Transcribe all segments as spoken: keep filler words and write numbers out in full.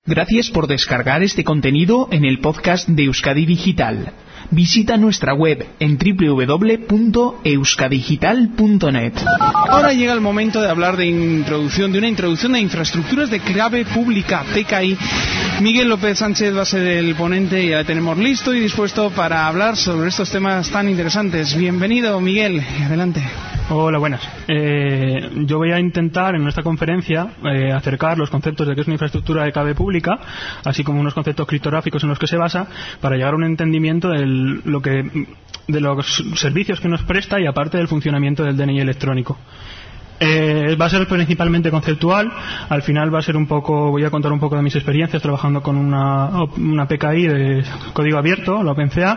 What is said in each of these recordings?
Gracias por descargar este contenido en el podcast de Euskadi Digital. Visita nuestra web en doble u doble u doble u punto euskadigital punto net. Ahora llega el momento de hablar de introducción, de una introducción de infraestructuras de clave pública, P K I. Miguel López Sánchez va a ser el ponente y ya le tenemos listo y dispuesto para hablar sobre estos temas tan interesantes. Bienvenido, Miguel. Adelante. Hola, buenas. Eh, yo voy a intentar en esta conferencia eh, acercar los conceptos de qué es una infraestructura de clave pública, así como unos conceptos criptográficos en los que se basa, para llegar a un entendimiento de lo que, de los servicios que nos presta y aparte del funcionamiento del D N I electrónico. Eh, va a ser principalmente conceptual. Al final va a ser un poco, voy a contar un poco de mis experiencias trabajando con una, una P K I de código abierto, la OpenCA.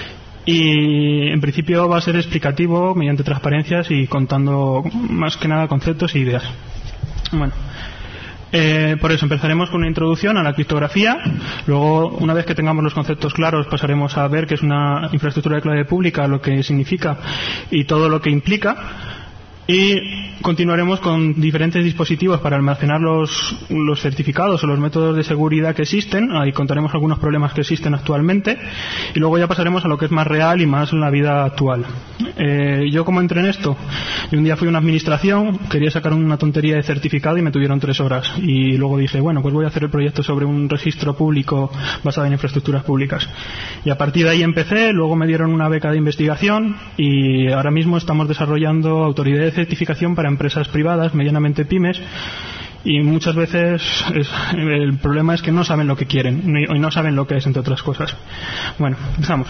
Y en principio va a ser explicativo mediante transparencias y contando más que nada conceptos e ideas. Bueno, eh, por eso empezaremos con una introducción a la criptografía. Luego, una vez que tengamos los conceptos claros, pasaremos a ver qué es una infraestructura de clave pública, lo que significa y todo lo que implica. Y continuaremos con diferentes dispositivos para almacenar los, los certificados o los métodos de seguridad que existen. Ahí contaremos algunos problemas que existen actualmente. Y luego ya pasaremos a lo que es más real y más en la vida actual. Eh, yo como entré en esto, y un día fui a una administración, quería sacar una tontería de certificado y me tuvieron tres horas. Y luego dije, bueno, pues voy a hacer el proyecto sobre un registro público basado en infraestructuras públicas. Y a partir de ahí empecé, luego me dieron una beca de investigación y ahora mismo estamos desarrollando autoridades de certificación para empresas privadas, medianamente pymes, y muchas veces es, el problema es que no saben lo que quieren y no saben lo que es, entre otras cosas. Bueno, empezamos.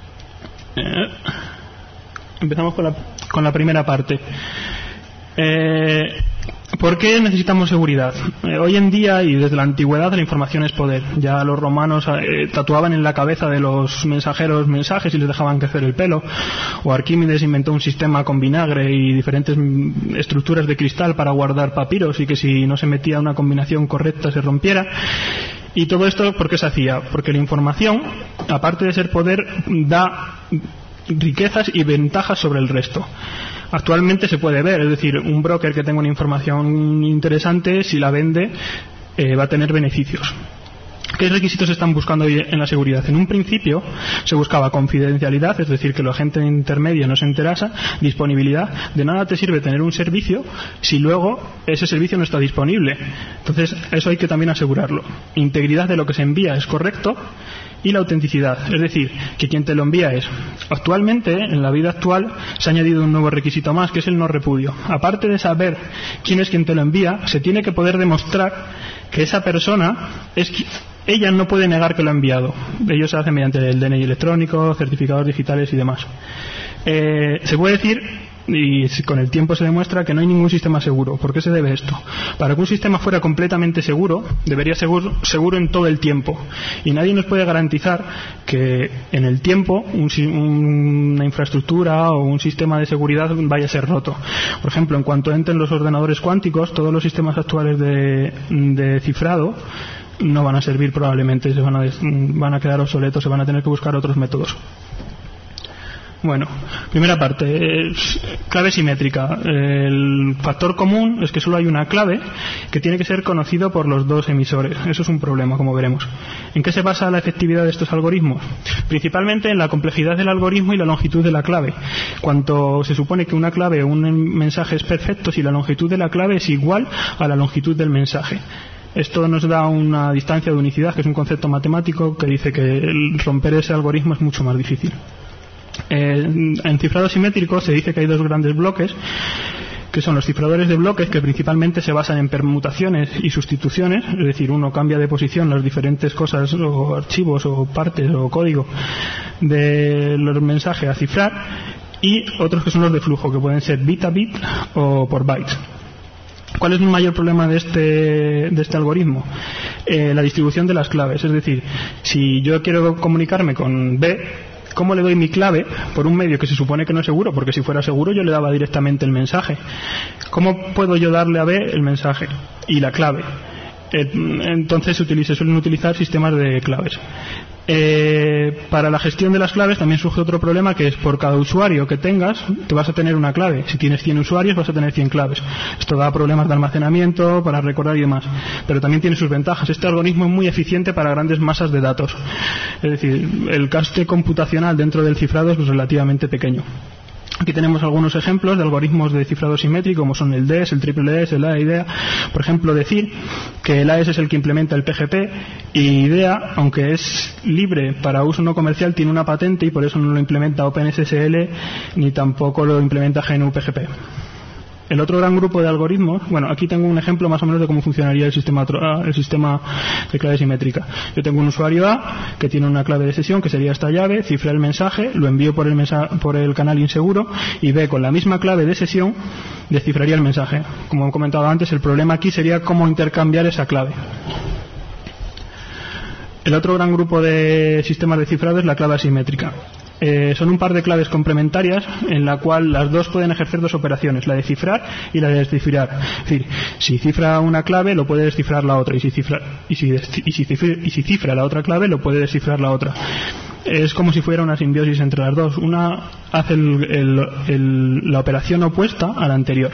Eh, empezamos con la, con la primera parte. Eh, ¿Por qué necesitamos seguridad? Eh, hoy en día y desde la antigüedad la información es poder. Ya los romanos eh, tatuaban en la cabeza de los mensajeros mensajes y les dejaban crecer el pelo. O Arquímedes inventó un sistema con vinagre y diferentes estructuras de cristal para guardar papiros y que si no se metía una combinación correcta se rompiera. Y todo esto, ¿por qué se hacía? Porque la información, aparte de ser poder, da riquezas y ventajas sobre el resto. Actualmente se puede ver, es decir, un broker que tenga una información interesante, si la vende, eh, va a tener beneficios. ¿Qué requisitos se están buscando hoy en la seguridad? En un principio se buscaba confidencialidad, es decir, que la gente intermedia no se enterase, disponibilidad. De nada te sirve tener un servicio si luego ese servicio no está disponible. Entonces, eso hay que también asegurarlo. Integridad de lo que se envía es correcto. Y la autenticidad, es decir, que quien te lo envía es. Actualmente, en la vida actual, se ha añadido un nuevo requisito más, que es el no repudio. Aparte de saber quién es quien te lo envía, se tiene que poder demostrar que esa persona es ella no puede negar que lo ha enviado. Ello se hace mediante el D N I electrónico, certificados digitales y demás. Eh, se puede decir, y con el tiempo se demuestra, que no hay ningún sistema seguro. ¿Por qué se debe esto? Para que un sistema fuera completamente seguro, debería ser seguro, seguro en todo el tiempo. Y nadie nos puede garantizar que en el tiempo un, una infraestructura o un sistema de seguridad vaya a ser roto. Por ejemplo, en cuanto entren los ordenadores cuánticos, todos los sistemas actuales de, de cifrado no van a servir probablemente, se van a, van a quedar obsoletos, se van a tener que buscar otros métodos. Bueno, primera parte, clave simétrica. El factor común es que solo hay una clave que tiene que ser conocido por los dos emisores. Eso es un problema, como veremos. ¿En qué se basa la efectividad de estos algoritmos? Principalmente en la complejidad del algoritmo y la longitud de la clave. Cuanto se supone que una clave o un mensaje es perfecto, si la longitud de la clave es igual a la longitud del mensaje. Esto nos da una distancia de unicidad, que es un concepto matemático que dice que el romper ese algoritmo es mucho más difícil. Eh, en cifrado simétrico se dice que hay dos grandes bloques, que son los cifradores de bloques, que principalmente se basan en permutaciones y sustituciones, es decir, uno cambia de posición las diferentes cosas o archivos o partes o código de los mensajes a cifrar, y otros que son los de flujo, que pueden ser bit a bit o por bytes. ¿Cuál es el mayor problema de este, de este algoritmo? Eh, la distribución de las claves, es decir, si yo quiero comunicarme con B, ¿cómo le doy mi clave por un medio que se supone que no es seguro? Porque si fuera seguro yo le daba directamente el mensaje. ¿Cómo puedo yo darle a B el mensaje y la clave? Eh, entonces se, utiliza, se suelen utilizar sistemas de claves. Eh, para la gestión de las claves también surge otro problema, que es por cada usuario que tengas te vas a tener una clave. Si tienes cien usuarios vas a tener cien claves. Esto da problemas de almacenamiento, para recordar y demás, pero también tiene sus ventajas. Este algoritmo es muy eficiente para grandes masas de datos, es decir, el coste computacional dentro del cifrado es relativamente pequeño. Aquí tenemos algunos ejemplos de algoritmos de cifrado simétrico, como son el D E S, el triple D E S, el A E S, IDEA. Por ejemplo, decir que el A E S es el que implementa el P G P y IDEA, aunque es libre para uso no comercial, tiene una patente y por eso no lo implementa OpenSSL ni tampoco lo implementa G N U P G P. El otro gran grupo de algoritmos, bueno, aquí tengo un ejemplo más o menos de cómo funcionaría el sistema, el sistema de clave simétrica. Yo tengo un usuario A que tiene una clave de sesión que sería esta llave, cifra el mensaje, lo envío por el, mensaje, por el canal inseguro y B, con la misma clave de sesión, descifraría el mensaje. Como he comentado antes, el problema aquí sería cómo intercambiar esa clave. El otro gran grupo de sistemas de cifrado es la clave asimétrica. Eh, son un par de claves complementarias en la cual las dos pueden ejercer dos operaciones, la de cifrar y la de descifrar. Es decir, si cifra una clave lo puede descifrar la otra y si cifra, y si, y si, cifra, y si cifra la otra clave lo puede descifrar la otra. Es como si fuera una simbiosis entre las dos. Una hace el, el, el, la operación opuesta a la anterior.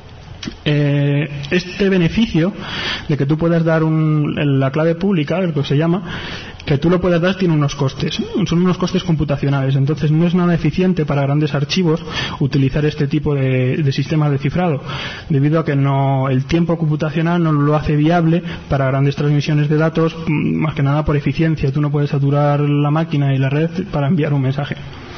Eh, este beneficio de que tú puedas dar un, la clave pública, el que se llama, que tú lo puedas dar, tiene unos costes, son unos costes computacionales. Entonces no es nada eficiente para grandes archivos utilizar este tipo de, de sistemas de cifrado, debido a que no, el tiempo computacional no lo hace viable para grandes transmisiones de datos, más que nada por eficiencia. Tú no puedes saturar la máquina y la red para enviar un mensaje.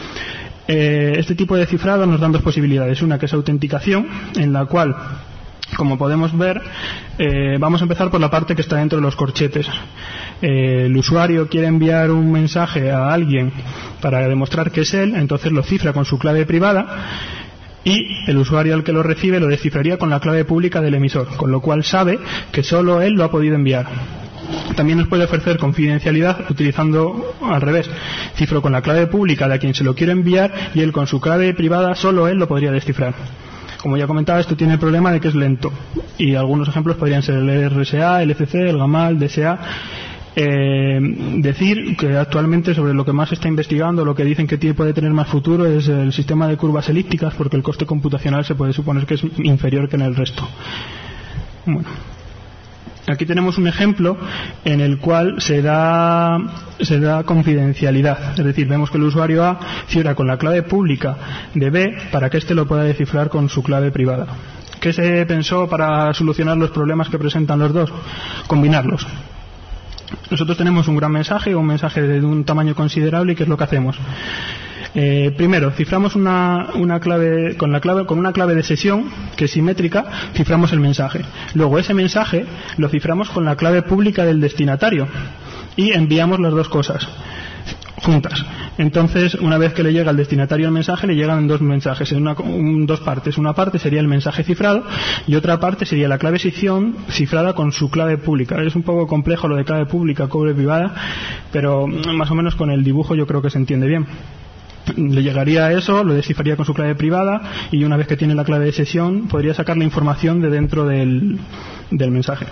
Eh, este tipo de cifrado nos dan dos posibilidades. Una que es autenticación, en la cual, como podemos ver, eh, vamos a empezar por la parte que está dentro de los corchetes. Eh, el usuario quiere enviar un mensaje a alguien para demostrar que es él, entonces lo cifra con su clave privada y el usuario al que lo recibe lo descifraría con la clave pública del emisor, con lo cual sabe que solo él lo ha podido enviar. También nos puede ofrecer confidencialidad utilizando al revés. Cifro con la clave pública de a quien se lo quiero enviar y él con su clave privada solo él lo podría descifrar. Como ya comentaba, esto tiene el problema de que es lento y algunos ejemplos podrían ser el R S A, el L C C, el GAMAL, D S A. Eh, decir que actualmente sobre lo que más se está investigando, lo que dicen que tiene, puede tener más futuro es el sistema de curvas elípticas, porque el coste computacional se puede suponer que es inferior que en el resto. Bueno, aquí tenemos un ejemplo en el cual se da, se da confidencialidad, es decir, vemos que el usuario A cifra con la clave pública de B para que éste lo pueda descifrar con su clave privada. ¿Qué se pensó para solucionar los problemas que presentan los dos? Combinarlos. Nosotros tenemos un gran mensaje, un mensaje de un tamaño considerable, y ¿qué es lo que hacemos? Eh, primero, ciframos una, una clave con la clave con una clave de sesión que es simétrica, ciframos el mensaje. Luego ese mensaje lo ciframos con la clave pública del destinatario y enviamos las dos cosas juntas. Entonces, una vez que le llega al destinatario el mensaje, le llegan dos mensajes, en una, un, dos partes. Una parte sería el mensaje cifrado y otra parte sería la clave sesión cifrada con su clave pública. Es un poco complejo lo de clave pública, clave privada, pero más o menos con el dibujo yo creo que se entiende bien. Le llegaría a eso, lo descifraría con su clave privada y una vez que tiene la clave de sesión podría sacar la información de dentro del, del mensaje.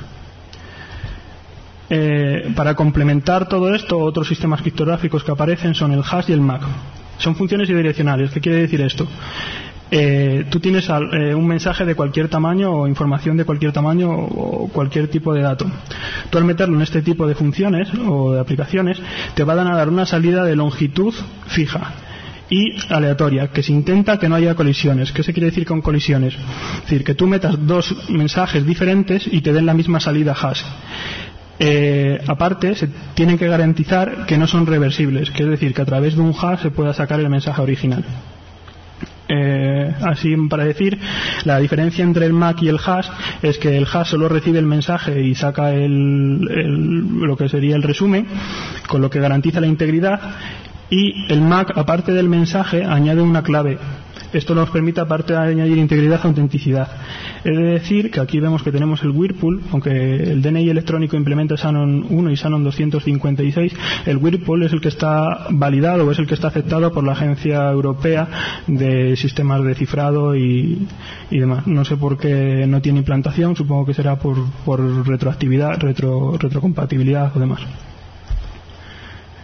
Eh, para complementar todo esto, otros sistemas criptográficos que aparecen son el hash y el M A C. Son funciones bidireccionales. ¿Qué quiere decir esto? Eh, tú tienes al, eh, un mensaje de cualquier tamaño o información de cualquier tamaño o, o cualquier tipo de dato. Tú al meterlo en este tipo de funciones o de aplicaciones te van a dar una salida de longitud fija y aleatoria, que se intenta que no haya colisiones. ¿Qué se quiere decir con colisiones? Es decir, que tú metas dos mensajes diferentes y te den la misma salida hash. Eh, aparte, se tienen que garantizar que no son reversibles, que es decir, que a través de un hash se pueda sacar el mensaje original. Eh, así para decir, la diferencia entre el M A C y el hash es que el hash solo recibe el mensaje y saca el, el, lo que sería el resumen, con lo que garantiza la integridad, y el M A C, aparte del mensaje, añade una clave. Esto nos permite, aparte de añadir integridad, autenticidad. Es decir, que aquí vemos que tenemos el Whirlpool, aunque el D N I electrónico implementa Shannon uno y Shannon doscientos cincuenta y seis, el Whirlpool es el que está validado o es el que está aceptado por la Agencia Europea de Sistemas de Cifrado y, y demás. No sé por qué no tiene implantación, supongo que será por, por retroactividad, retro, retrocompatibilidad o demás.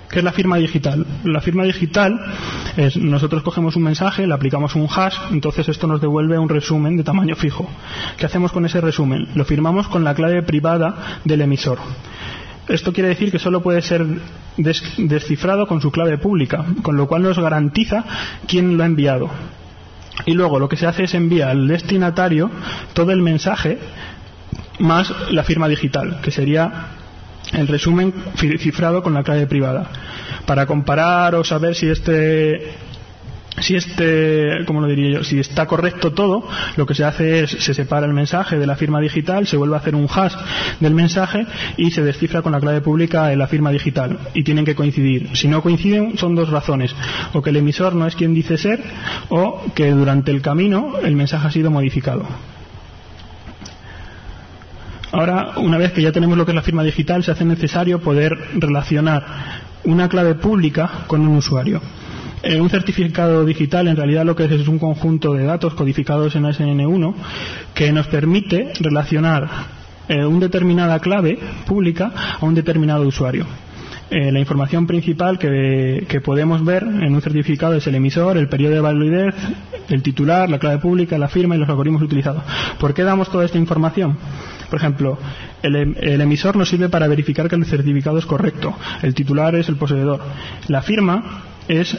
¿Qué es la firma digital? La firma digital es, nosotros cogemos un mensaje, le aplicamos un hash, entonces esto nos devuelve un resumen de tamaño fijo. ¿Qué hacemos con ese resumen? Lo firmamos con la clave privada del emisor. Esto quiere decir que solo puede ser des- descifrado con su clave pública, con lo cual nos garantiza quién lo ha enviado. Y luego lo que se hace es enviar al destinatario todo el mensaje más la firma digital, que sería el resumen cifrado con la clave privada. Para comparar o saber si este si este, ¿cómo lo diría yo? Si está correcto todo, lo que se hace es se separa el mensaje de la firma digital, se vuelve a hacer un hash del mensaje y se descifra con la clave pública en la firma digital, y tienen que coincidir. Si no coinciden, son dos razones: o que el emisor no es quien dice ser, o que durante el camino el mensaje ha sido modificado. Ahora, una vez que ya tenemos lo que es la firma digital, se hace necesario poder relacionar una clave pública con un usuario. Eh, un certificado digital en realidad lo que es es un conjunto de datos codificados en S N uno que nos permite relacionar eh, una determinada clave pública a un determinado usuario. Eh, la información principal que, que podemos ver en un certificado es el emisor, el periodo de validez, el titular, la clave pública, la firma y los algoritmos utilizados. ¿Por qué damos toda esta información? Por ejemplo, el, el emisor nos sirve para verificar que el certificado es correcto. El titular es el poseedor. La firma es,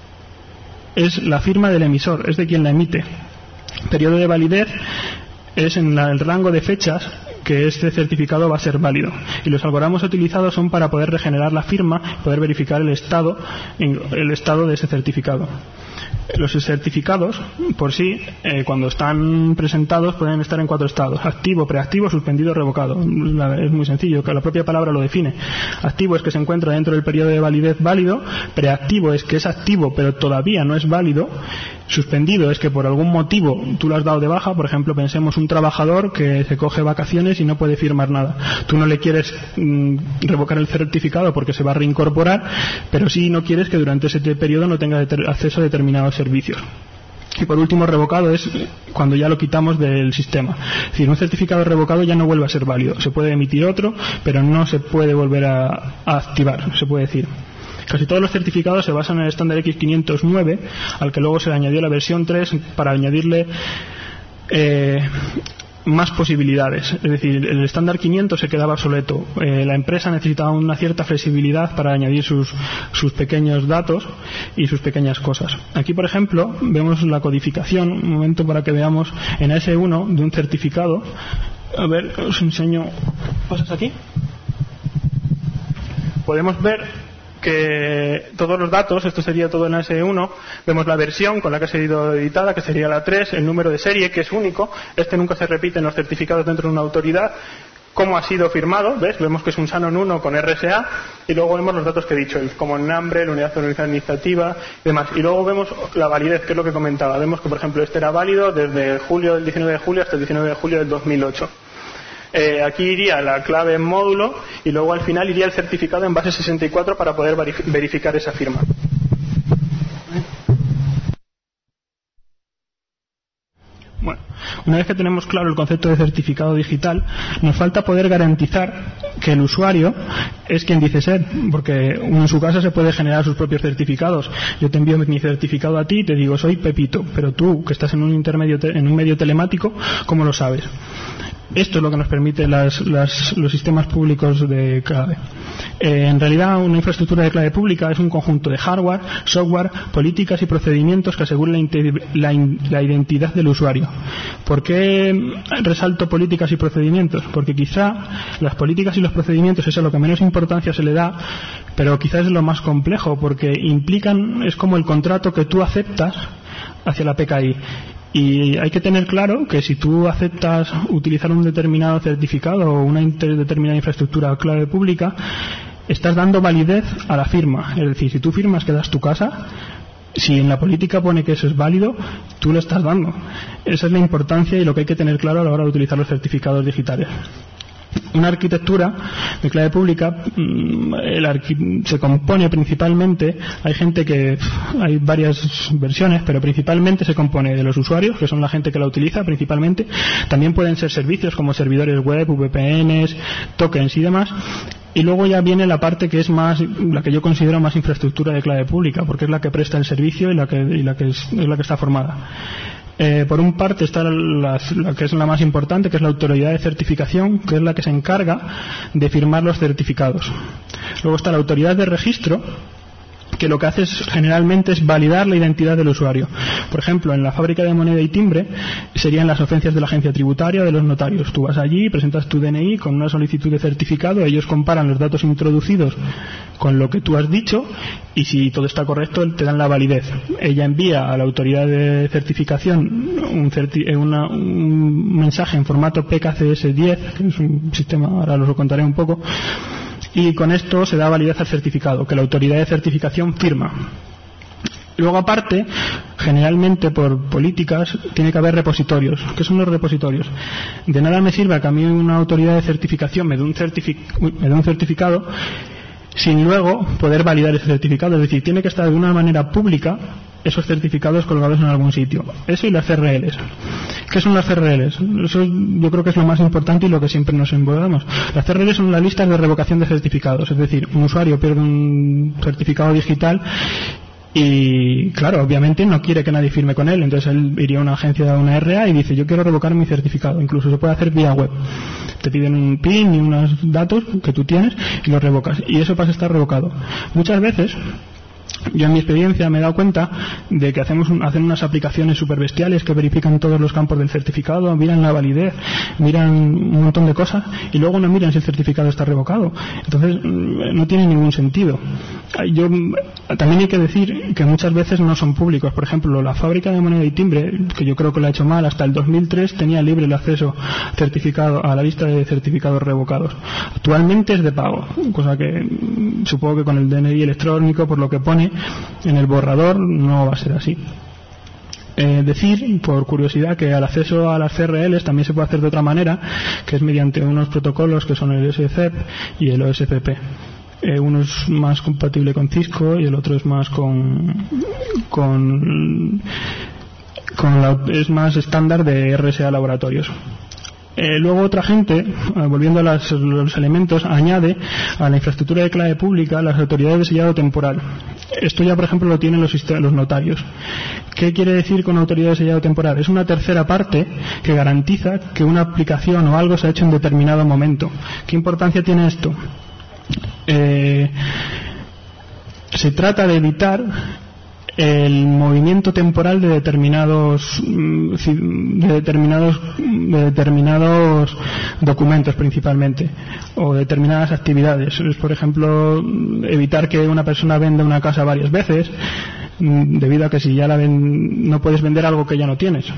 es la firma del emisor, es de quien la emite. El periodo de validez es en la, el rango de fechas que este certificado va a ser válido. Y los algoritmos utilizados son para poder regenerar la firma y poder verificar el estado, el estado de ese certificado. Los certificados, por sí, eh, cuando están presentados, pueden estar en cuatro estados: activo, preactivo, suspendido, revocado. Es muy sencillo, que la propia palabra lo define. Activo es que se encuentra dentro del periodo de validez válido. Preactivo es que es activo pero todavía no es válido. Suspendido es que por algún motivo tú lo has dado de baja. Por ejemplo, pensemos un trabajador que se coge vacaciones y no puede firmar nada. Tú no le quieres mmm, revocar el certificado porque se va a reincorporar, pero sí no quieres que durante ese periodo no tenga acceso a determinados servicios. Y por último, revocado es cuando ya lo quitamos del sistema. Es decir, un certificado revocado ya no vuelve a ser válido. Se puede emitir otro, pero no se puede volver a, a activar, se puede decir. Casi todos los certificados se basan en el estándar X quinientos nueve, al que luego se le añadió la versión tres para añadirle eh, más posibilidades. Es decir, el estándar quinientos se quedaba obsoleto. Eh, la empresa necesitaba una cierta flexibilidad para añadir sus, sus pequeños datos y sus pequeñas cosas. Aquí, por ejemplo, vemos la codificación, un momento para que veamos en A S uno de un certificado. A ver, os enseño. ¿Pasas aquí? Podemos ver que todos los datos, esto sería todo en A S uno, vemos la versión con la que ha sido editada, que sería la tres, el número de serie, que es único, este nunca se repite en los certificados dentro de una autoridad, cómo ha sido firmado, ¿ves? Vemos que es un Shannon uno con R S A, y luego vemos los datos que he dicho, el common number, la unidad organizativa y demás. Y luego vemos la validez, que es lo que comentaba. Vemos que, por ejemplo, este era válido desde julio del diecinueve de julio hasta el diecinueve de julio del dos mil ocho. Eh, aquí iría la clave en módulo y luego al final iría el certificado en base sesenta y cuatro para poder verificar esa firma. Bueno, una vez que tenemos claro el concepto de certificado digital, nos falta poder garantizar que el usuario es quien dice ser, porque uno en su casa se puede generar sus propios certificados. Yo te envío mi certificado a ti y te digo soy Pepito, pero tú, que estás en un intermedio te- en un medio telemático, ¿cómo lo sabes? Esto es lo que nos permite las, las, los sistemas públicos de clave. Eh, en realidad, una infraestructura de clave pública es un conjunto de hardware, software, políticas y procedimientos que aseguren la, inte- la, in- la identidad del usuario. ¿Por qué resalto políticas y procedimientos? Porque quizá las políticas y los procedimientos es a lo que menos importancia se le da, pero quizás es lo más complejo, porque implican, es como el contrato que tú aceptas hacia la P K I. Y hay que tener claro que si tú aceptas utilizar un determinado certificado o una inter- determinada infraestructura clave pública, estás dando validez a la firma. Es decir, si tú firmas que das tu casa, si en la política pone que eso es válido, tú lo estás dando. Esa es la importancia y lo que hay que tener claro a la hora de utilizar los certificados digitales. Una arquitectura de clave pública mm, el arqui- se compone principalmente, hay gente que, hay varias versiones, pero principalmente se compone de los usuarios, que son la gente que la utiliza principalmente. También pueden ser servicios como servidores web, V P Ns, tokens y demás. Y luego ya viene la parte que es más, la que yo considero más infraestructura de clave pública, porque es la que presta el servicio y la que, y la que, es, es la que está formada. Eh, por un parte está la, la que es la más importante, que es la autoridad de certificación, que es la que se encarga de firmar los certificados. Luego está la autoridad de registro, que lo que hace es, generalmente es validar la identidad del usuario. Por ejemplo, en la fábrica de moneda y timbre serían las oficinas de la agencia tributaria o de los notarios. Tú vas allí, presentas tu D N I con una solicitud de certificado, ellos comparan los datos introducidos con lo que tú has dicho y si todo está correcto te dan la validez. Ella envía a la autoridad de certificación un, certi- una, un mensaje en formato P K C S diez, que es un sistema, ahora os lo contaré un poco, y con esto se da validez al certificado, que la autoridad de certificación firma. Luego, aparte, generalmente por políticas, tiene que haber repositorios. ¿Qué son los repositorios? De nada me sirve que a mí una autoridad de certificación me dé un, certific- me dé un certificado sin luego poder validar ese certificado. Es decir, tiene que estar de una manera pública esos certificados colgados en algún sitio. Eso y las C R Ls. ¿Qué son las C R Ls? Eso yo creo que es lo más importante y lo que siempre nos envolvemos. Las C R Ls son las listas de revocación de certificados. Es decir, un usuario pierde un certificado digital y, claro, obviamente no quiere que nadie firme con él. Entonces él iría a una agencia, a una R A y dice, yo quiero revocar mi certificado. Incluso se puede hacer vía web. Te piden un PIN y unos datos que tú tienes y los revocas. Y eso pasa a estar revocado. Muchas veces, yo en mi experiencia me he dado cuenta de que hacemos un, hacen unas aplicaciones súper bestiales que verifican todos los campos del certificado, miran la validez, miran un montón de cosas y luego no miran si el certificado está revocado. Entonces no tiene ningún sentido. Yo también hay que decir que muchas veces no son públicos. Por ejemplo, la fábrica de moneda y timbre, que yo creo que lo ha hecho mal, hasta el dos mil tres tenía libre el acceso certificado a la lista de certificados revocados. Actualmente es de pago, cosa que supongo que con el D N I electrónico, por lo que pone en el borrador, no va a ser así. Eh, decir, por curiosidad, que al acceso a las C R Ls también se puede hacer de otra manera, que es mediante unos protocolos que son el S C E P y el O S P P. Eh, uno es más compatible con Cisco y el otro es más con con, con la, es más estándar de R S A Laboratorios. Eh, luego otra gente, eh, volviendo a las, los elementos, añade a la infraestructura de clave pública las autoridades de sellado temporal. Esto ya, por ejemplo, lo tienen los, los notarios. ¿Qué quiere decir con autoridad de sellado temporal? Es una tercera parte que garantiza que una aplicación o algo se ha hecho en determinado momento. ¿Qué importancia tiene esto? Eh, se trata de evitar el movimiento temporal de determinados de determinados de determinados documentos principalmente o determinadas actividades. Es, por ejemplo, evitar que una persona venda una casa varias veces debido a que si ya la ven, no puedes vender algo que ya no tienes.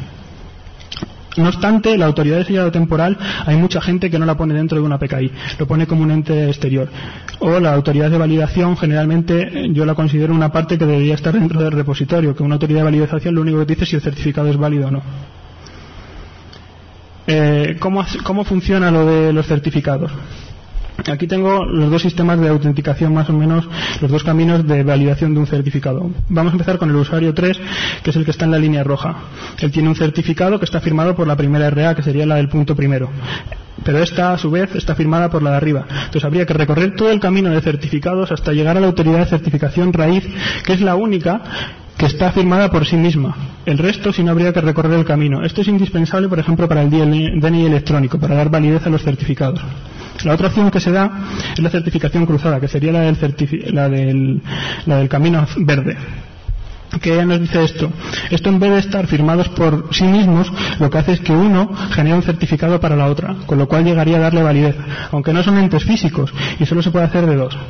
No obstante, la autoridad de sellado temporal hay mucha gente que no la pone dentro de una P K I, lo pone como un ente exterior. O la autoridad de validación, generalmente yo la considero una parte que debería estar dentro del repositorio, que una autoridad de validación lo único que dice es si el certificado es válido o no. Eh, ¿cómo, ¿Cómo funciona lo de los certificados? Aquí tengo los dos sistemas de autenticación, más o menos los dos caminos de validación de un certificado. Vamos a empezar con el usuario tres, que es el que está en la línea roja. Él tiene un certificado que está firmado por la primera R A, que sería la del punto primero. Pero esta, a su vez, está firmada por la de arriba. Entonces habría que recorrer todo el camino de certificados hasta llegar a la autoridad de certificación raíz, que es la única que está firmada por sí misma. El resto, si no, habría que recorrer el camino. Esto es indispensable, por ejemplo, para el D N I electrónico, para dar validez a los certificados. La otra opción que se da es la certificación cruzada, que sería la del, certifi- la del, la del camino verde. Que ella nos dice esto. Esto, en vez de estar firmados por sí mismos, lo que hace es que uno genera un certificado para la otra, con lo cual llegaría a darle validez, aunque no son entes físicos, y solo se puede hacer de dos.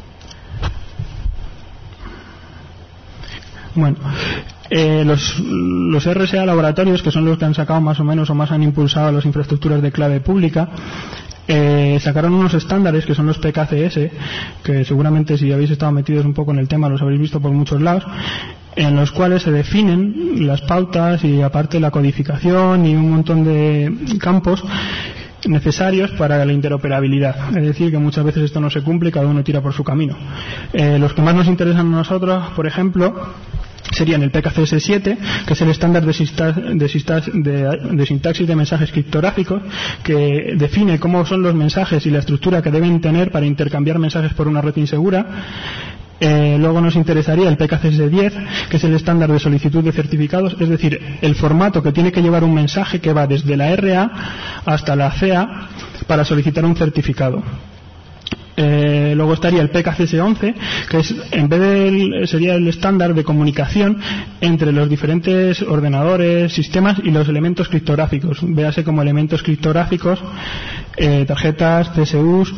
Bueno, eh, los, los R S A laboratorios, que son los que han sacado más o menos o más han impulsado las infraestructuras de clave pública, eh, sacaron unos estándares que son los P K C S, que seguramente si habéis estado metidos un poco en el tema los habéis visto por muchos lados, en los cuales se definen las pautas y aparte la codificación y un montón de campos necesarios para la interoperabilidad. Es decir, que muchas veces esto no se cumple y cada uno tira por su camino. Eh, los que más nos interesan a nosotros, por ejemplo, serían el P K C S siete, que es el estándar de, sintax, de, sintax, de, de sintaxis de mensajes criptográficos, que define cómo son los mensajes y la estructura que deben tener para intercambiar mensajes por una red insegura. Eh, luego nos interesaría el P K C S diez, que es el estándar de solicitud de certificados, es decir, el formato que tiene que llevar un mensaje que va desde la R A hasta la C A para solicitar un certificado. Eh, luego estaría el P K C S once, que es, en vez de sería el estándar de comunicación entre los diferentes ordenadores, sistemas y los elementos criptográficos. Véase como elementos criptográficos, eh, tarjetas, C S Us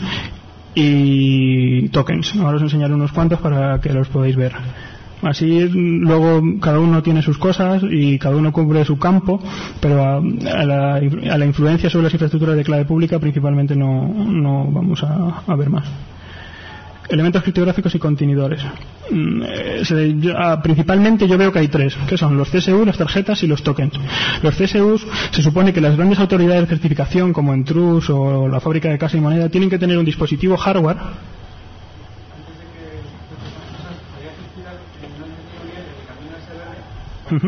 y tokens. Ahora os enseñaré unos cuantos para que los podáis ver. Así luego cada uno tiene sus cosas y cada uno cubre su campo, pero a, a, la, a la influencia sobre las infraestructuras de clave pública principalmente no, no vamos a, a ver más. Elementos criptográficos y contenedores. Se, yo, a, principalmente yo veo que hay tres, que son los C S U, las tarjetas y los tokens. Los C S U se supone que las grandes autoridades de certificación como Entrust o la fábrica de Casa y Moneda tienen que tener un dispositivo hardware. Uh-huh.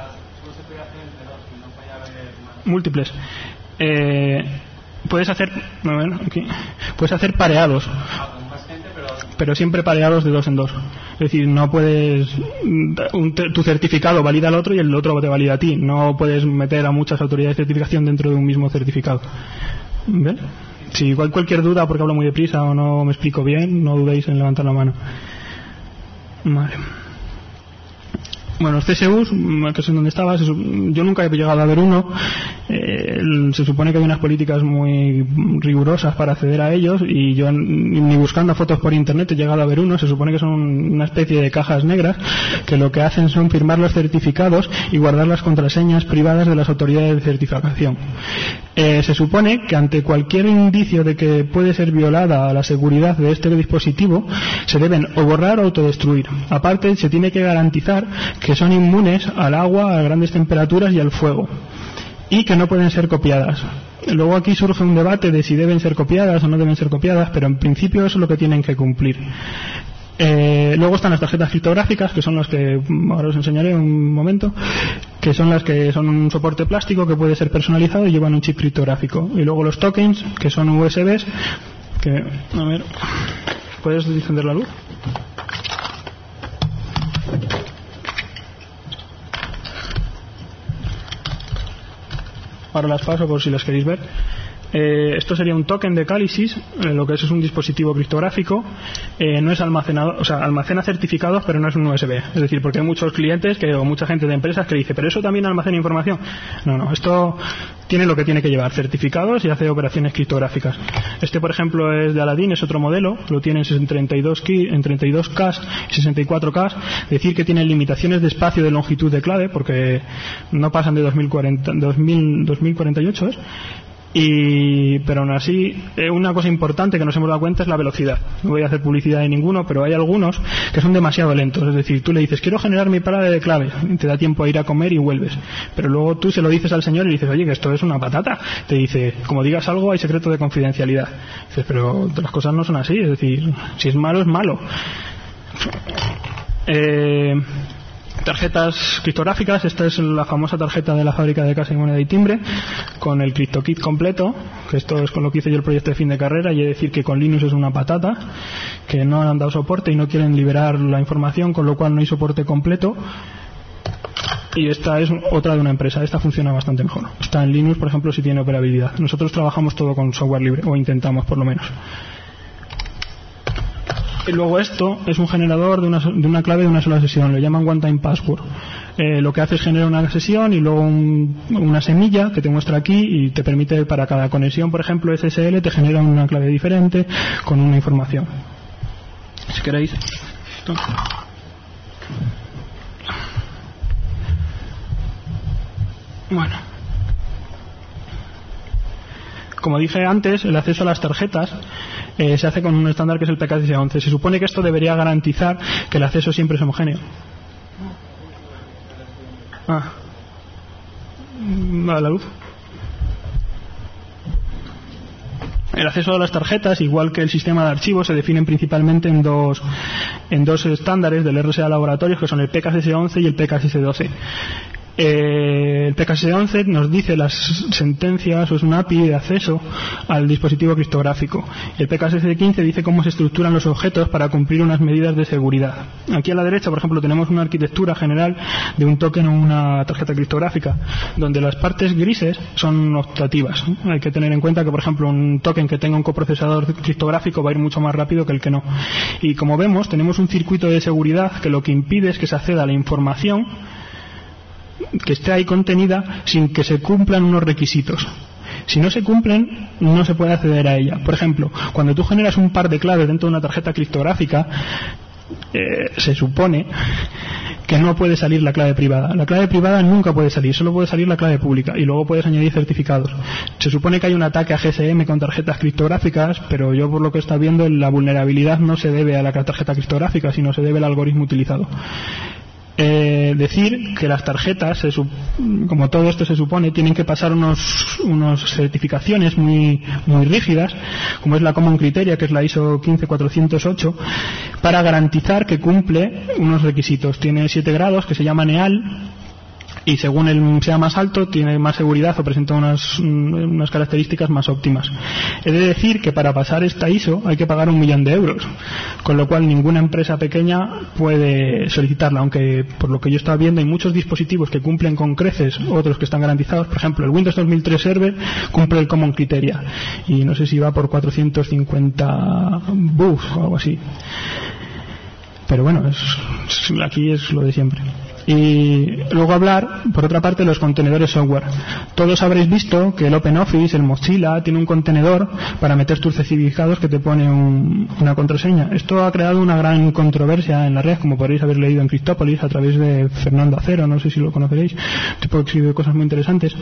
Múltiples. Eh, puedes hacer, a ver, aquí, puedes hacer pareados, pero siempre pareados de dos en dos. Es decir, no puedes, un, tu certificado valida al otro y el otro te valida a ti. No puedes meter a muchas autoridades de certificación dentro de un mismo certificado. ¿Ven? Si igual cualquier duda, porque hablo muy deprisa o no me explico bien, no dudéis en levantar la mano. Vale. Bueno, los C S Us, que es en donde estaba, yo nunca he llegado a ver uno. Eh, se supone que hay unas políticas muy rigurosas para acceder a ellos y yo ni buscando fotos por internet he llegado a ver uno. Se supone que son una especie de cajas negras que lo que hacen son firmar los certificados y guardar las contraseñas privadas de las autoridades de certificación. Eh, se supone que ante cualquier indicio de que puede ser violada la seguridad de este dispositivo se deben o borrar o autodestruir. Aparte, se tiene que garantizar que son inmunes al agua, a grandes temperaturas y al fuego, y que no pueden ser copiadas. Luego aquí surge un debate de si deben ser copiadas o no deben ser copiadas, pero en principio eso es lo que tienen que cumplir. Eh, luego están las tarjetas criptográficas, que son las que ahora os enseñaré un momento, que son las que son un soporte plástico que puede ser personalizado y llevan un chip criptográfico. Y luego los tokens, que son U S Bs, que, a ver, ¿puedes encender la luz? Ahora las paso por si las queréis ver. Eh, esto sería un token de Calisis, eh, lo que es es un dispositivo criptográfico. Eh, no es almacenado, o sea, almacena certificados, pero no es un U S B. Es decir, porque hay muchos clientes que, o mucha gente de empresas que dice, pero eso también almacena información. No, no, esto tiene lo que tiene que llevar, certificados, y hace operaciones criptográficas. Este, por ejemplo, es de Aladdin, es otro modelo, lo tiene en treinta y dos K y sesenta y cuatro K, es decir, que tiene limitaciones de espacio de longitud de clave, porque no pasan de dos mil cuarenta, dos mil, dos mil cuarenta y ocho, ¿es? Y, pero aún así, eh, una cosa importante que nos hemos dado cuenta es la velocidad. No voy a hacer publicidad de ninguno, pero hay algunos que son demasiado lentos. Es decir, tú le dices, quiero generar mi parada de claves, y te da tiempo a ir a comer y vuelves. Pero luego tú se lo dices al señor y dices, oye, que esto es una patata. Te dice, como digas algo, hay secreto de confidencialidad. Dices, pero las cosas no son así. Es decir, si es malo, es malo. Eh... Tarjetas criptográficas. Esta es la famosa tarjeta de la fábrica de Casa y Moneda y Timbre, con el CryptoKit completo, que esto es con lo que hice yo el proyecto de fin de carrera, y he de decir que con Linux es una patata, que no han dado soporte y no quieren liberar la información, con lo cual no hay soporte completo. Y esta es otra de una empresa, esta funciona bastante mejor. Está en Linux, por ejemplo, si tiene operabilidad. Nosotros trabajamos todo con software libre, o intentamos por lo menos. Y luego esto es un generador de una, de una clave de una sola sesión, lo llaman One Time Password. Eh, lo que hace es generar una sesión y luego un, una semilla que te muestra aquí y te permite, para cada conexión, por ejemplo S S L, te genera una clave diferente con una información. Si queréis. Esto. Bueno. Como dije antes, el acceso a las tarjetas eh, se hace con un estándar que es el P K C S once. Se supone que esto debería garantizar que el acceso siempre es homogéneo. Ah. ¿A la luz? El acceso a las tarjetas, igual que el sistema de archivos, se definen principalmente en dos, en dos estándares del R S A Laboratorios, que son el P K S S once y el P K S S doce. Eh, el P K S S once nos dice las sentencias, o es una A P I de acceso al dispositivo criptográfico. El P K S S quince dice cómo se estructuran los objetos para cumplir unas medidas de seguridad. Aquí a la derecha, por ejemplo, tenemos una arquitectura general de un token o una tarjeta criptográfica, donde las partes grises son optativas. Hay que tener en cuenta que, por ejemplo, un token que tenga un coprocesador criptográfico va a ir mucho más rápido que el que no. Y como vemos, tenemos un circuito de seguridad que lo que impide es que se acceda a la información que esté ahí contenida sin que se cumplan unos requisitos. Si no se cumplen, no se puede acceder a ella. Por ejemplo, cuando tú generas un par de claves dentro de una tarjeta criptográfica, eh, se supone que no puede salir la clave privada. La clave privada nunca puede salir, solo puede salir la clave pública, y luego puedes añadir certificados. Se supone que hay un ataque a G S M con tarjetas criptográficas, pero yo, por lo que está viendo, la vulnerabilidad no se debe a la tarjeta criptográfica, sino se debe al algoritmo utilizado. Eh, decir que las tarjetas, se, como todo esto se supone, tienen que pasar unos, unos certificaciones muy, muy rígidas, como es la Common Criteria, que es la I S O quince cuatrocientos ocho, para garantizar que cumple unos requisitos. Tiene siete grados, que se llaman E A L, y según el sea más alto tiene más seguridad o presenta unas, unas características más óptimas. He de decir que para pasar esta I S O hay que pagar un millón de euros, con lo cual ninguna empresa pequeña puede solicitarla, aunque por lo que yo estaba viendo hay muchos dispositivos que cumplen con creces, otros que están garantizados. Por ejemplo, el Windows dos mil tres Server cumple el Common Criteria y no sé si va por cuatrocientos cincuenta bugs o algo así, pero bueno, es, aquí es lo de siempre. Y luego hablar, por otra parte, de los contenedores software. Todos habréis visto que el OpenOffice, el Mozilla, tiene un contenedor para meter tus certificados que te pone un, una contraseña. Esto ha creado una gran controversia en la red, como podréis haber leído en Cryptopolis a través de Fernando Acero, no sé si lo conoceréis, tipo que escribe cosas muy interesantes.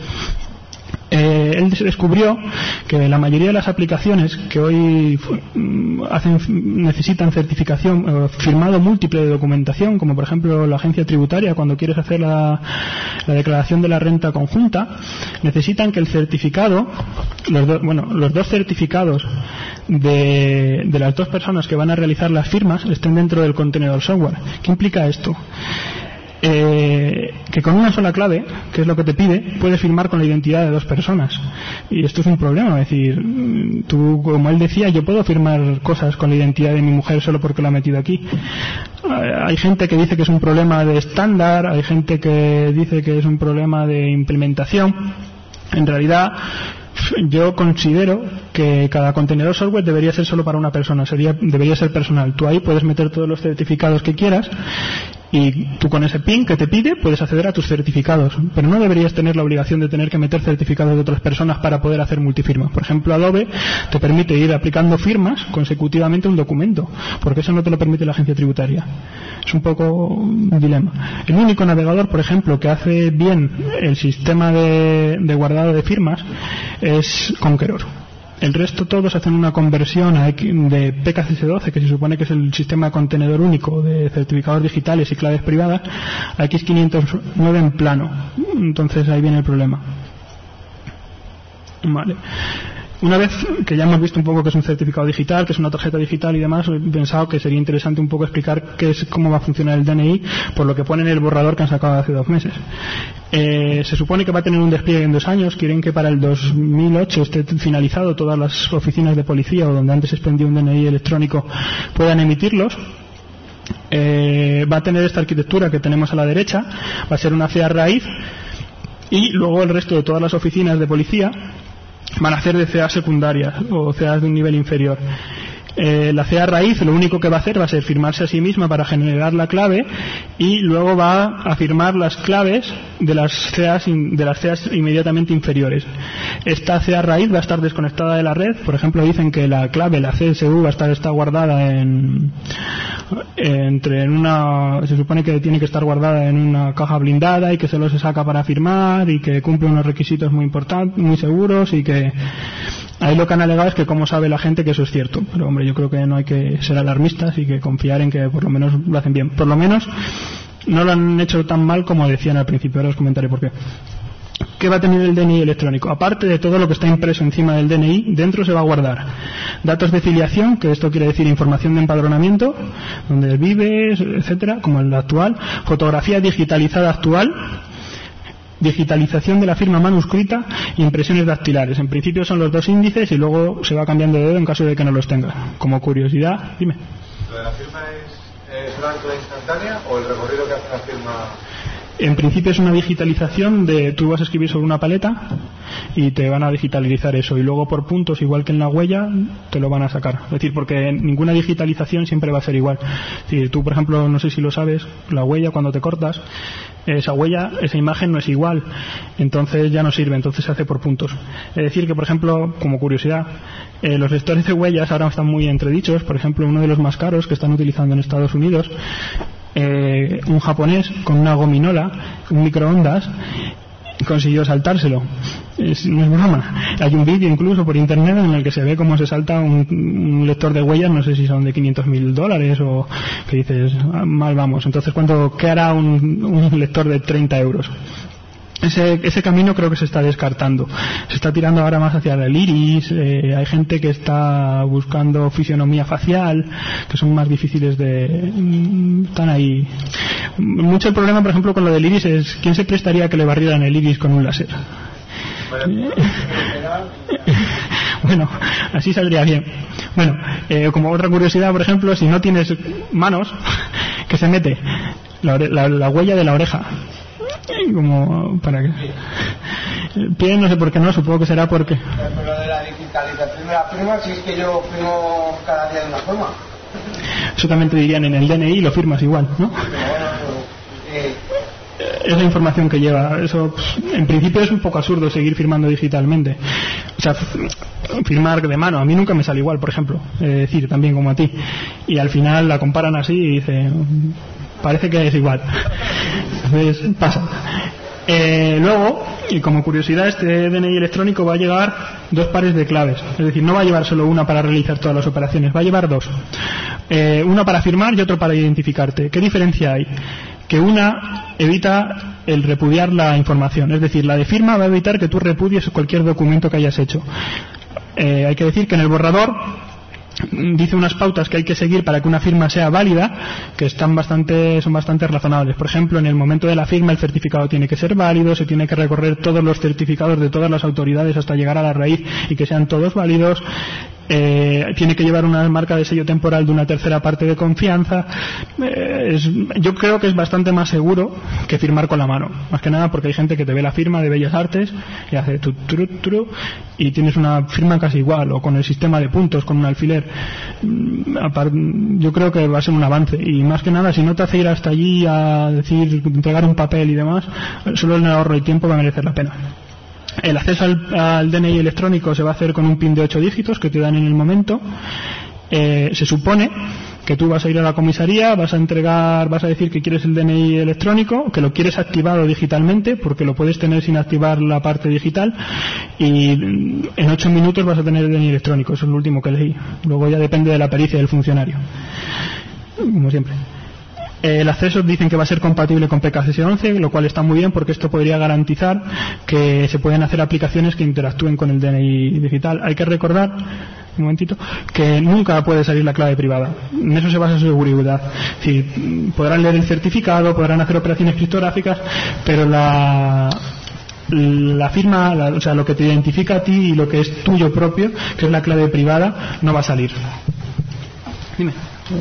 Eh, él descubrió que la mayoría de las aplicaciones que hoy hacen, necesitan certificación, eh, firmado múltiple de documentación, como por ejemplo la agencia tributaria, cuando quieres hacer la, la declaración de la renta conjunta, necesitan que el certificado, los do, bueno, los dos certificados de, de las dos personas que van a realizar las firmas estén dentro del contenedor software. ¿Qué implica esto? Eh, que con una sola clave, que es lo que te pide, puedes firmar con la identidad de dos personas, y esto es un problema. Es decir, tú, como él decía, yo puedo firmar cosas con la identidad de mi mujer solo porque la he metido aquí. Hay gente que dice que es un problema de estándar, hay gente que dice que es un problema de implementación. En realidad, yo considero que cada contenedor software debería ser solo para una persona, sería, debería ser personal. Tú ahí puedes meter todos los certificados que quieras, y tú con ese PIN que te pide puedes acceder a tus certificados, pero no deberías tener la obligación de tener que meter certificados de otras personas para poder hacer multifirmas. Por ejemplo, Adobe te permite ir aplicando firmas consecutivamente a un documento, porque eso no te lo permite la agencia tributaria. Es un poco un dilema. El único navegador, por ejemplo, que hace bien el sistema de, de guardado de firmas es Conqueror. El resto todos hacen una conversión a de P K S S doce, que se supone que es el sistema de contenedor único de certificados digitales y claves privadas, a X quinientos nueve en plano. Entonces ahí viene el problema. Vale. Una vez que ya hemos visto un poco qué es un certificado digital, qué es una tarjeta digital y demás, he pensado que sería interesante un poco explicar qué es, cómo va a funcionar el D N I, por lo que pone en el borrador que han sacado hace dos meses. Eh, se supone que va a tener un despliegue en dos años. Quieren que para el dos mil ocho esté finalizado, todas las oficinas de policía o donde antes se expendía un D N I electrónico puedan emitirlos. Eh, va a tener esta arquitectura que tenemos a la derecha, va a ser una C A raíz, y luego el resto de todas las oficinas de policía van a hacer de C A secundarias o C As de un nivel inferior. Eh, la C A raíz lo único que va a hacer va a ser firmarse a sí misma para generar la clave, y luego va a firmar las claves de las C As, de las C As inmediatamente inferiores. Esta C A raíz va a estar desconectada de la red. Por ejemplo, dicen que la clave, la C S U, va a estar está guardada en entre en una se supone que tiene que estar guardada en una caja blindada y que solo se saca para firmar y que cumple unos requisitos muy importantes, muy seguros, y que ahí lo que han alegado es que cómo sabe la gente que eso es cierto. Pero hombre, yo creo que no hay que ser alarmistas y que confiar en que por lo menos lo hacen bien. Por lo menos no lo han hecho tan mal como decían al principio. Ahora os comentaré por qué. ¿qué va a tener el D N I electrónico? Aparte de todo lo que está impreso encima del D N I, dentro se va a guardar datos de filiación, que esto quiere decir información de empadronamiento, donde vives, etcétera, como el actual, fotografía digitalizada actual, digitalización de la firma manuscrita e impresiones dactilares. En principio son los dos índices y luego se va cambiando de dedo en caso de que no los tenga. Como curiosidad, dime. ¿Lo de la firma es, es una ancla instantánea o el recorrido que hace la firma? En principio es una digitalización de, tú vas a escribir sobre una paleta y te van a digitalizar eso, y luego por puntos, igual que en la huella, te lo van a sacar. Es decir, porque ninguna digitalización siempre va a ser igual. Es decir, tú, por ejemplo, no sé si lo sabes, la huella, cuando te cortas, esa huella, esa imagen no es igual, entonces ya no sirve, entonces se hace por puntos. Es decir, que por ejemplo, como curiosidad, eh, los lectores de huellas ahora están muy entredichos. Por ejemplo, uno de los más caros que están utilizando en Estados Unidos, eh, un japonés con una gominola, un microondas, consiguió saltárselo. Es, no es broma. Hay un vídeo incluso por internet en el que se ve cómo se salta un, un lector de huellas, no sé si son de quinientos mil dólares o que dices, mal vamos. Entonces, ¿cuánto, qué hará un, un lector de treinta euros? Ese, ese camino creo que se está descartando. Se está tirando ahora más hacia el iris. Eh, hay gente que está buscando fisionomía facial, que son más difíciles de... Están ahí. Mucho el problema, por ejemplo, con lo del iris es ¿quién se prestaría a que le barrieran el iris con un láser? Bueno, así saldría bien. Bueno, eh, como otra curiosidad, por ejemplo, si no tienes manos, que se mete la, la, la huella de la oreja. Como para que pie, no sé por qué no, supongo que será porque pero de la digitalización de la firma, si es que yo firmo cada día de una forma, eso también te dirían en el D N I, lo firmas igual, ¿no? Eh, es la información que lleva eso. En principio es un poco absurdo seguir firmando digitalmente, o sea, firmar de mano a mí nunca me sale igual, por ejemplo, es decir, también como a ti, y al final la comparan así y dice parece que es igual. Entonces pasa. Eh, luego, y como curiosidad, este D N I electrónico va a llevar dos pares de claves. Es decir, no va a llevar solo una para realizar todas las operaciones, va a llevar dos. Eh, una para firmar y otro para identificarte. ¿Qué diferencia hay? Que una evita el repudiar la información. Es decir, la de firma va a evitar que tú repudies cualquier documento que hayas hecho. Eh, hay que decir que en el borrador dice unas pautas que hay que seguir para que una firma sea válida, que están bastante, son bastante razonables. Por ejemplo, en el momento de la firma el certificado tiene que ser válido, se tiene que recorrer todos los certificados de todas las autoridades hasta llegar a la raíz y que sean todos válidos. Eh, tiene que llevar una marca de sello temporal de una tercera parte de confianza. Eh, es, yo creo que es bastante más seguro que firmar con la mano, más que nada porque hay gente que te ve la firma de Bellas Artes y hace tu, tu, tu, y tienes una firma casi igual, o con el sistema de puntos, con un alfiler. Yo creo que va a ser un avance, y más que nada si no te hace ir hasta allí a decir, entregar un papel y demás, solo el ahorro y tiempo va a merecer la pena. El acceso al, al D N I electrónico se va a hacer con un PIN de ocho dígitos que te dan en el momento. Eh, se supone que tú vas a ir a la comisaría, vas a entregar, vas a decir que quieres el D N I electrónico, que lo quieres activado digitalmente, porque lo puedes tener sin activar la parte digital, y en ocho minutos vas a tener el D N I electrónico. Eso es lo último que leí. Luego ya depende de la pericia del funcionario, como siempre. El acceso dicen que va a ser compatible con P K C S once, lo cual está muy bien porque esto podría garantizar que se pueden hacer aplicaciones que interactúen con el D N I digital. Hay que recordar, un momentito, que nunca puede salir la clave privada. En eso se basa su seguridad. Es decir, podrán leer el certificado, podrán hacer operaciones criptográficas, pero la la firma, la, o sea, lo que te identifica a ti y lo que es tuyo propio, que es la clave privada, no va a salir. Dime.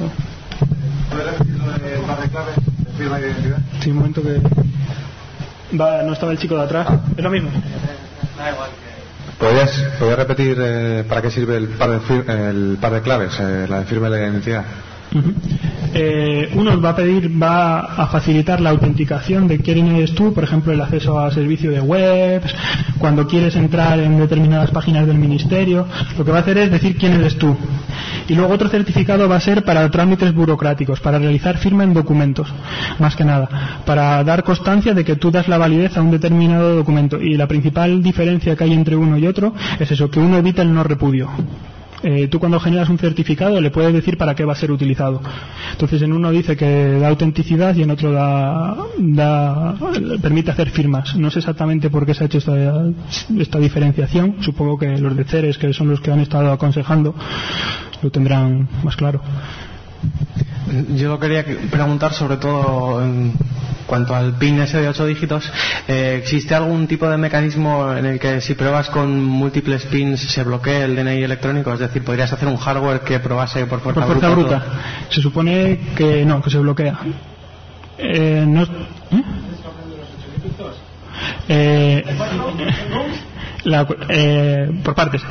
¿El par de claves de firma de identidad? Sí, un momento que... Va, no estaba el chico de atrás. Es lo mismo. da igual que... ¿Podrías, ¿podrías repetir eh, para qué sirve el par de, fir- el par de claves, eh, la de firma y la de identidad? Uh-huh. Eh, uno os va a pedir, va a facilitar la autenticación de quién eres tú, por ejemplo el acceso a servicio de webs, cuando quieres entrar en determinadas páginas del ministerio, lo que va a hacer es decir quién eres tú. Y luego otro certificado va a ser para trámites burocráticos, para realizar firma en documentos, más que nada, para dar constancia de que tú das la validez a un determinado documento. Y la principal diferencia que hay entre uno y otro es eso, que uno evita el no repudio. Eh, tú cuando generas un certificado le puedes decir para qué va a ser utilizado. Entonces en uno dice que da autenticidad y en otro da, da permite hacer firmas. No sé exactamente por qué se ha hecho esta, esta diferenciación. Supongo que los de Ceres, que son los que han estado aconsejando, lo tendrán más claro. Yo lo quería preguntar sobre todo en cuanto al PIN ese de ocho dígitos. Eh, ¿Existe algún tipo de mecanismo en el que si pruebas con múltiples pins se bloquee el D N I electrónico? Es decir, ¿podrías hacer un hardware que probase por fuerza, por fuerza bruta? bruta Se supone que no, que se bloquea. Eh, no, ¿eh? Eh, la, eh, por partes.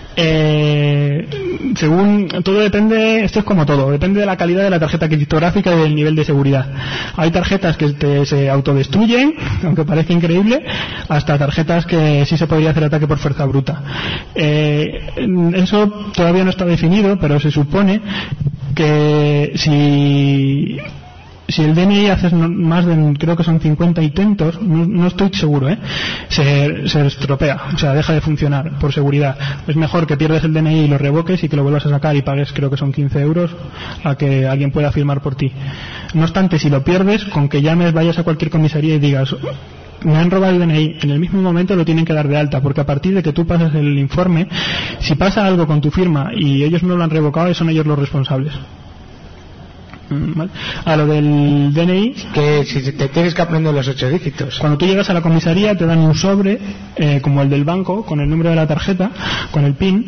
Eh, según todo depende, esto es como todo, depende de la calidad de la tarjeta criptográfica y del nivel de seguridad. Hay tarjetas que te, se autodestruyen, aunque parezca increíble, hasta tarjetas que sí se podría hacer ataque por fuerza bruta. Eh, eso todavía no está definido, pero se supone que si si el D N I haces más de, creo que son cincuenta intentos, no, no estoy seguro, ¿eh? se, se estropea, o sea, deja de funcionar por seguridad. Es mejor que pierdas el D N I y lo revoques y que lo vuelvas a sacar y pagues, creo que son quince euros, a que alguien pueda firmar por ti. No obstante, si lo pierdes, con que llames, vayas a cualquier comisaría y digas, me han robado el D N I, en el mismo momento lo tienen que dar de alta, porque a partir de que tú pasas el informe, si pasa algo con tu firma y ellos no lo han revocado, son ellos los responsables. ¿Vale? A lo del D N I, que si te tienes que aprender los ocho dígitos. Cuando tú llegas a la comisaría te dan un sobre, eh, como el del banco, con el número de la tarjeta, con el PIN,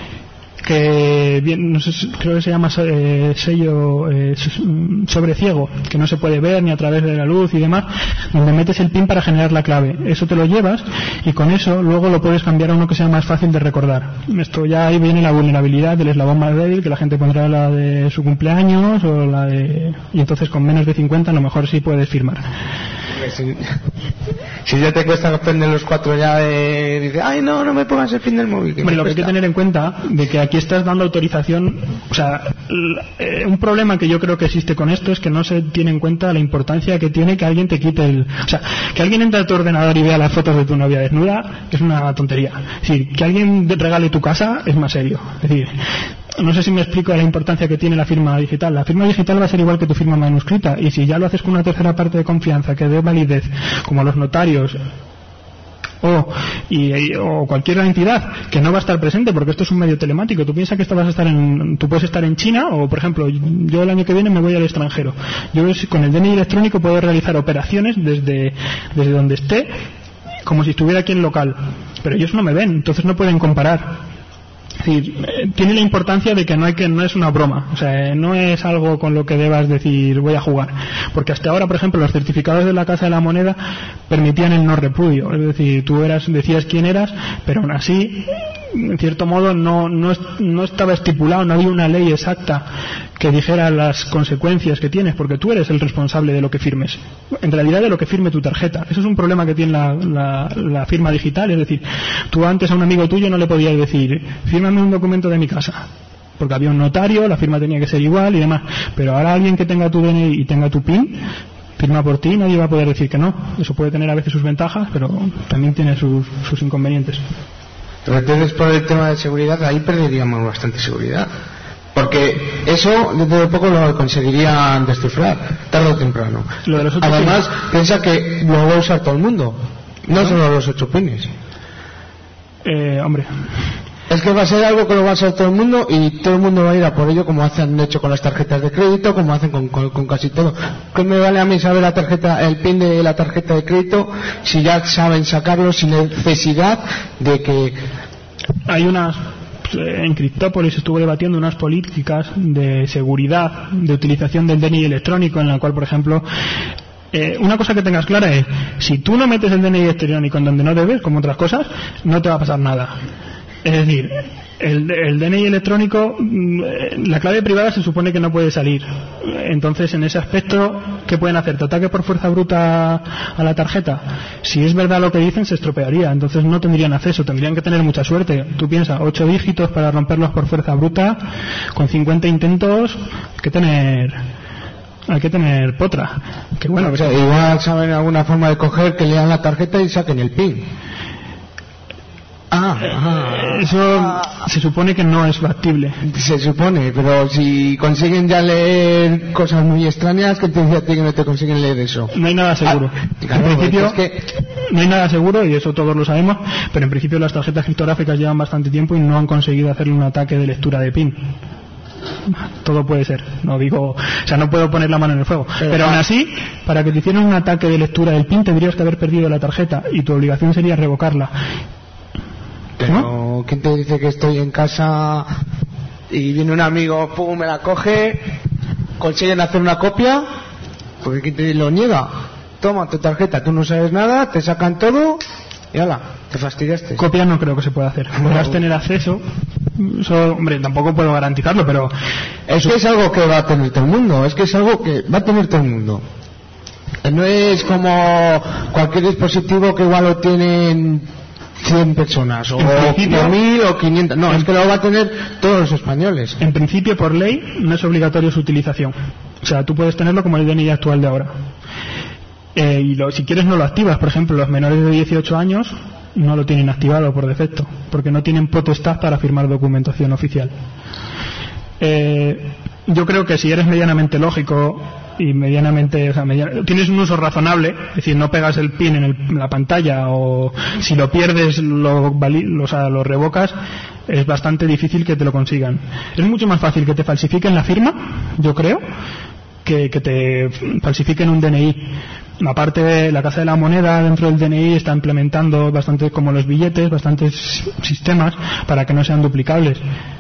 que bien, no sé, creo que se llama eh, sello eh, sobre ciego, que no se puede ver ni a través de la luz y demás, donde metes el PIN para generar la clave. Eso te lo llevas y con eso luego lo puedes cambiar a uno que sea más fácil de recordar. Esto ya ahí viene la vulnerabilidad del eslabón más débil, que la gente pondrá la de su cumpleaños o la de, y entonces con menos de cincuenta a lo mejor sí puedes firmar. Si, si ya te cuesta aprender los cuatro ya de, dice, ay no, no me pongas el PIN del móvil. Bueno, lo que hay que tener en cuenta de que aquí estás dando autorización, o sea, eh, un problema que yo creo que existe con esto es que no se tiene en cuenta la importancia que tiene que alguien te quite el, o sea, que alguien entre a tu ordenador y vea las fotos de tu novia desnuda es una tontería. Es decir, que alguien te regale tu casa es más serio. Es decir, no sé si me explico la importancia que tiene la firma digital. La firma digital va a ser igual que tu firma manuscrita, y si ya lo haces con una tercera parte de confianza que dé validez, como los notarios o, y, o cualquier entidad que no va a estar presente, porque esto es un medio telemático. Tú piensas que esto vas a estar en, tú puedes estar en China, o por ejemplo, yo el año que viene me voy al extranjero. Yo con el D N I electrónico puedo realizar operaciones desde, desde donde esté, como si estuviera aquí en local, pero ellos no me ven, entonces no pueden comparar. Es decir, eh, tiene la importancia de que no hay que no es una broma, o sea, eh, no es algo con lo que debas decir voy a jugar, porque hasta ahora, por ejemplo, los certificados de la Casa de la Moneda permitían el no repudio, es decir, tú eras decías quién eras, pero aún así, en cierto modo, no no no estaba estipulado, no había una ley exacta que dijera las consecuencias que tienes, porque tú eres el responsable de lo que firmes, en realidad de lo que firme tu tarjeta. Eso es un problema que tiene la, la, la firma digital, es decir, tú antes a un amigo tuyo no le podías decir fírmame un documento de mi casa, porque había un notario, la firma tenía que ser igual y demás, pero ahora alguien que tenga tu D N I y tenga tu PIN firma por ti, nadie va a poder decir que no. Eso puede tener a veces sus ventajas, pero también tiene sus, sus inconvenientes. Entonces, por el tema de seguridad, ahí perderíamos bastante seguridad, porque eso dentro de poco lo conseguirían descifrar tarde o temprano. Lo de los ocho Además, pines, piensa que lo va a usar todo el mundo, no, ¿no? Solo los ocho pines. Eh, hombre, es que va a ser algo que lo va a usar todo el mundo y todo el mundo va a ir a por ello, como hacen hecho con las tarjetas de crédito, como hacen con, con, con casi todo. ¿Qué me vale a mí saber la tarjeta, el PIN de la tarjeta de crédito si ya saben sacarlo sin necesidad de que hay unas, en Cryptópolis estuvo debatiendo unas políticas de seguridad de utilización del D N I electrónico, en la cual, por ejemplo, eh, una cosa que tengas clara es, si tú no metes el D N I electrónico en donde no debes, como otras cosas, no te va a pasar nada. Es decir, el, el D N I electrónico, la clave privada se supone que no puede salir. Entonces, en ese aspecto, ¿qué pueden hacer? ¿Te ataque por fuerza bruta a la tarjeta? Si es verdad lo que dicen, se estropearía. Entonces no tendrían acceso, tendrían que tener mucha suerte. Tú piensas, ocho dígitos para romperlos por fuerza bruta, con cincuenta intentos, hay que tener... hay que tener potra. Que bueno, o sea, igual saben alguna forma de coger que lean la tarjeta y saquen el PIN. Ah, ah, eso ah. se supone que no es factible. Se supone, pero si consiguen ya leer cosas muy extrañas, ¿qué te dice a ti que no te consiguen leer eso? No hay nada seguro. Ah, claro, en principio, es que... no hay nada seguro, y eso todos lo sabemos, pero en principio las tarjetas criptográficas llevan bastante tiempo y no han conseguido hacerle un ataque de lectura de PIN. Todo puede ser, no digo, o sea, no puedo poner la mano en el fuego, pero, pero aún así, para que te hicieran un ataque de lectura del PIN tendrías que haber perdido la tarjeta y tu obligación sería revocarla. Pero, ¿no? ¿Quién te dice que estoy en casa y viene un amigo, pum, me la coge, consiguen hacer una copia? Porque ¿quién te lo niega? Toma tu tarjeta, tú no sabes nada, te sacan todo y hala, te fastidiaste. Copia no creo que se pueda hacer. Podrás tener acceso. Eso, hombre, tampoco puedo garantizarlo, pero es que es algo que va a tener todo el mundo. Es que es algo que va a tener todo el mundo. No es como cualquier dispositivo que igual lo tienen cien personas o mil o quinientas. No, es que lo va a tener todos los españoles. En principio, por ley, no es obligatorio su utilización. O sea, tú puedes tenerlo como el D N I actual de ahora. Eh, y lo, si quieres no lo activas. Por ejemplo, los menores de dieciocho años no lo tienen activado por defecto, porque no tienen potestad para firmar documentación oficial. Eh, yo creo que si eres medianamente lógico y medianamente, o sea, median, tienes un uso razonable, es decir, no pegas el pin en, el, en la pantalla, o si lo pierdes lo, lo, o sea, lo revocas, es bastante difícil que te lo consigan. Es mucho más fácil que te falsifiquen la firma, yo creo, que, que te falsifiquen un D N I. Aparte, la Casa de la Moneda dentro del D N I está implementando bastante, como los billetes, bastantes sistemas para que no sean duplicables.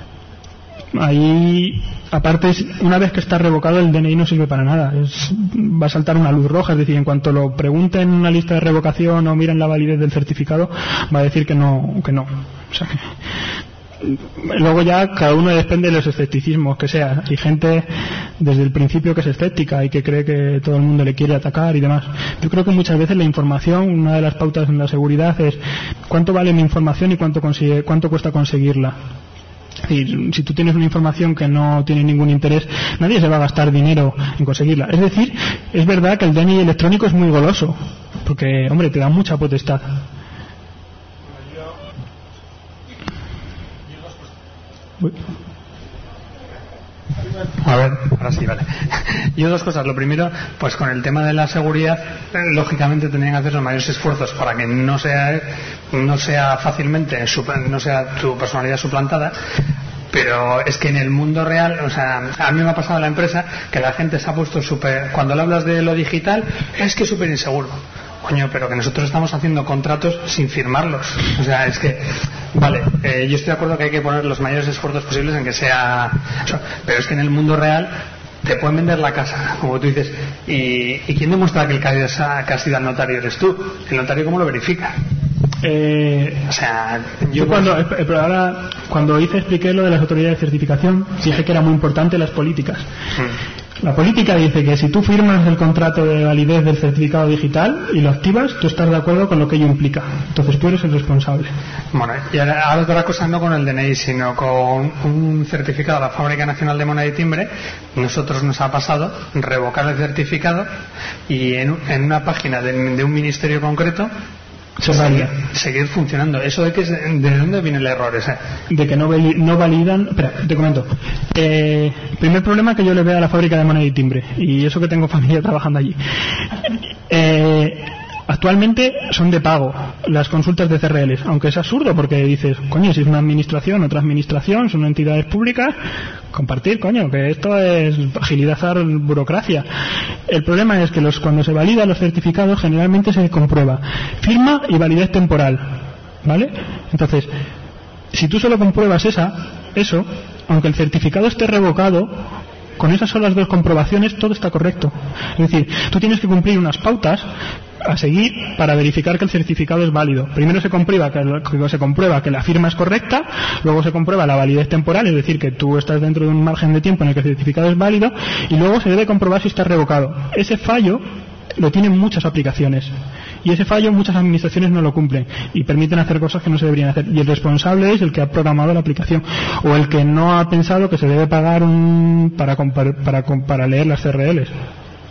Ahí, aparte, una vez que está revocado, el D N I no sirve para nada. Es, va a saltar una luz roja, es decir, en cuanto lo pregunten en una lista de revocación o miren la validez del certificado, va a decir que no, que no. O sea que luego ya cada uno depende de los escepticismos que sea. Hay gente desde el principio que es escéptica y que cree que todo el mundo le quiere atacar y demás. Yo creo que muchas veces la información, una de las pautas en la seguridad es cuánto vale mi información y cuánto consigue, cuánto cuesta conseguirla. Y si tú tienes una información que no tiene ningún interés, nadie se va a gastar dinero en conseguirla. Es decir, es verdad que el D N I electrónico es muy goloso, porque, hombre, te da mucha potestad. Uy. A ver, ahora sí, vale. Yo dos cosas. Lo primero, pues con el tema de la seguridad, lógicamente tendrían que hacer los mayores esfuerzos para que no sea no sea fácilmente, no sea tu personalidad suplantada. Pero es que en el mundo real, o sea, a mí me ha pasado en la empresa que la gente se ha puesto súper, cuando le hablas de lo digital, es que es súper inseguro. Coño, pero que nosotros estamos haciendo contratos sin firmarlos. O sea, es que, vale, eh, yo estoy de acuerdo que hay que poner los mayores esfuerzos posibles en que sea, o sea, pero es que en el mundo real te pueden vender la casa, como tú dices, y, y ¿quién demuestra que el que ha sido al notario eres tú? ¿El notario cómo lo verifica? Eh, o sea, yo, yo cuando eh, pero ahora cuando hice expliqué lo de las autoridades de certificación, dije que era muy importante las políticas. Mm. La política dice que si tú firmas el contrato de validez del certificado digital y lo activas, tú estás de acuerdo con lo que ello implica. Entonces tú eres el responsable. Bueno, y ahora otra cosa, no con el D N I, sino con un certificado de la Fábrica Nacional de Moneda y Timbre. Nosotros nos ha pasado revocar el certificado y en, en una página de, de un ministerio concreto se seguir, seguir funcionando. ¿Eso de que es, de dónde viene el error ese? De que no, no validan. Espera, te comento. Eh, primer problema que yo le veo a la Fábrica de Moneda y Timbre, y eso que tengo familia trabajando allí. Eh, actualmente son de pago las consultas de C R Ls, aunque es absurdo porque dices, coño, si es una administración, otra administración, son entidades públicas, compartir, coño, que esto es agilizar burocracia. El problema es que los, cuando se validan los certificados generalmente se comprueba firma y validez temporal, ¿vale? Entonces, si tú solo compruebas esa, eso, aunque el certificado esté revocado, con esas solas dos comprobaciones todo está correcto. Es decir, tú tienes que cumplir unas pautas a seguir para verificar que el certificado es válido. Primero se comprueba que, que se comprueba que la firma es correcta, luego se comprueba la validez temporal, es decir, que tú estás dentro de un margen de tiempo en el que el certificado es válido, y luego se debe comprobar si está revocado. Ese fallo lo tienen muchas aplicaciones, y ese fallo muchas administraciones no lo cumplen y permiten hacer cosas que no se deberían hacer, y el responsable es el que ha programado la aplicación o el que no ha pensado que se debe pagar un para para, para, para leer las C R Ls.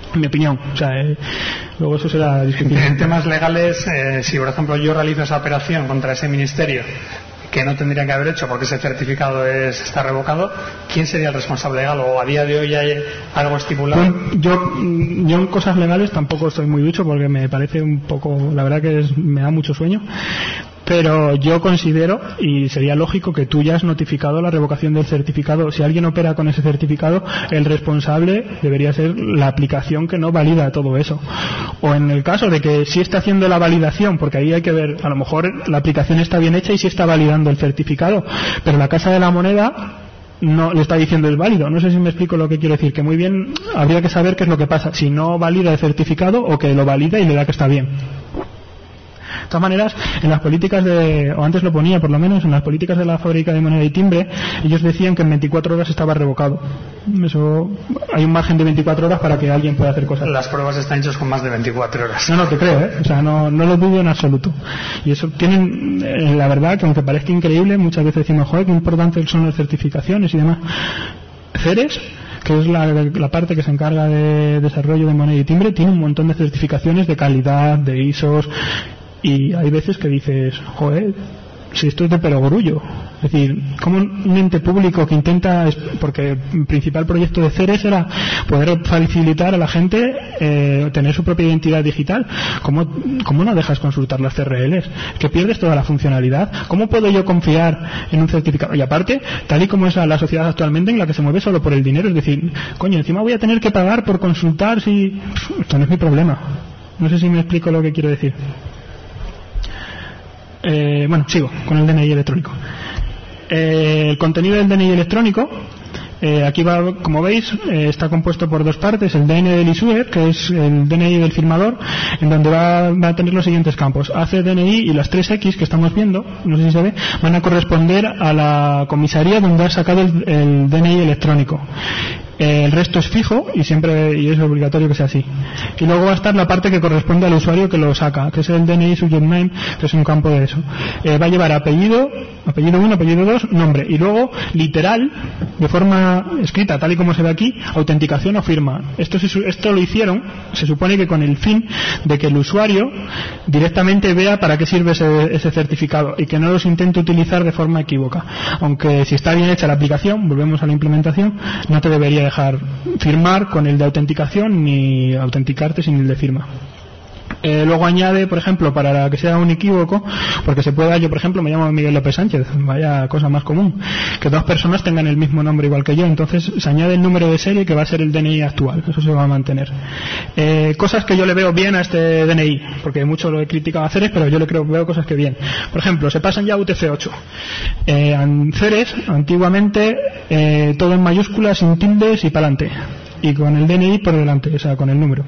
en mi opinión. O sea, eh, luego eso será discutible. En temas legales, eh, si por ejemplo yo realizo esa operación contra ese ministerio que no tendría que haber hecho porque ese certificado es, está revocado, ¿quién sería el responsable legal? ¿O a día de hoy hay algo estipulado? Pues yo, yo en cosas legales tampoco estoy muy ducho porque me parece un poco, la verdad que es, me da mucho sueño. Pero yo considero, y sería lógico, que tú ya has notificado la revocación del certificado. Si alguien opera con ese certificado, el responsable debería ser la aplicación que no valida todo eso. O en el caso de que sí está haciendo la validación, porque ahí hay que ver, a lo mejor la aplicación está bien hecha y sí está validando el certificado, pero la Casa de la Moneda no le está diciendo es válido. No sé si me explico lo que quiero decir, que muy bien habría que saber qué es lo que pasa, si no valida el certificado o que lo valida y le da que está bien. De todas maneras, en las políticas de, o antes lo ponía por lo menos, en las políticas de la Fábrica de Moneda y Timbre, ellos decían que en veinticuatro horas estaba revocado. Eso, hay un margen de veinticuatro horas para que alguien pueda hacer cosas. Las pruebas están hechas con más de veinticuatro horas. No, no te creo, ¿eh? O sea, no, no lo dudo en absoluto. Y eso tienen, eh, la verdad, que aunque parezca increíble, muchas veces decimos, joder, qué importantes son las certificaciones y demás. Ceres, que es la, la parte que se encarga de desarrollo de moneda y timbre, tiene un montón de certificaciones de calidad, de I S Os. Y hay veces que dices, joder, si esto es de perogrullo. Es decir, como un ente público que intenta, porque el principal proyecto de Ceres era poder facilitar a la gente eh, tener su propia identidad digital. ¿Cómo, ¿Cómo no dejas consultar las C R Ls? Que pierdes toda la funcionalidad. ¿Cómo puedo yo confiar en un certificado? Y aparte, tal y como es la sociedad actualmente en la que se mueve solo por el dinero, es decir, coño, encima voy a tener que pagar por consultar si... Esto no es mi problema. No sé si me explico lo que quiero decir. Eh, bueno, sigo con el D N I electrónico. Eh, el contenido del D N I electrónico, eh, aquí va, como veis, eh, está compuesto por dos partes: el D N I del issuer, que es el D N I del firmador, en donde va, va a tener los siguientes campos: A C D N I, y las tres X que estamos viendo, no sé si se ve, van a corresponder a la comisaría donde ha sacado el, el D N I electrónico. Eh, el resto es fijo y siempre y es obligatorio que sea así. Y luego va a estar la parte que corresponde al usuario que lo saca, que es el D N I subject name, que es un campo de eso. Eh, va a llevar apellido, apellido uno, apellido dos, nombre, y luego literal, de forma escrita, tal y como se ve aquí, autenticación o firma. Esto, se, esto lo hicieron, se supone que con el fin de que el usuario directamente vea para qué sirve ese, ese certificado y que no los intente utilizar de forma equívoca. Aunque si está bien hecha la aplicación, volvemos a la implementación, no te debería dejar firmar con el de autenticación ni autenticarte sin el de firma. Eh, luego añade, por ejemplo, para que sea un equívoco, porque se pueda, yo por ejemplo me llamo Miguel López Sánchez, vaya cosa más común, que dos personas tengan el mismo nombre igual que yo, entonces se añade el número de serie que va a ser el D N I actual, eso se va a mantener. Eh, cosas que yo le veo bien a este D N I, porque mucho lo he criticado a Ceres, pero yo le creo, veo cosas que bien. Por ejemplo, se pasan ya a U T F ocho. Eh, en Ceres, antiguamente, eh, todo en mayúsculas, sin tildes y para adelante, y con el D N I por delante, o sea, con el número.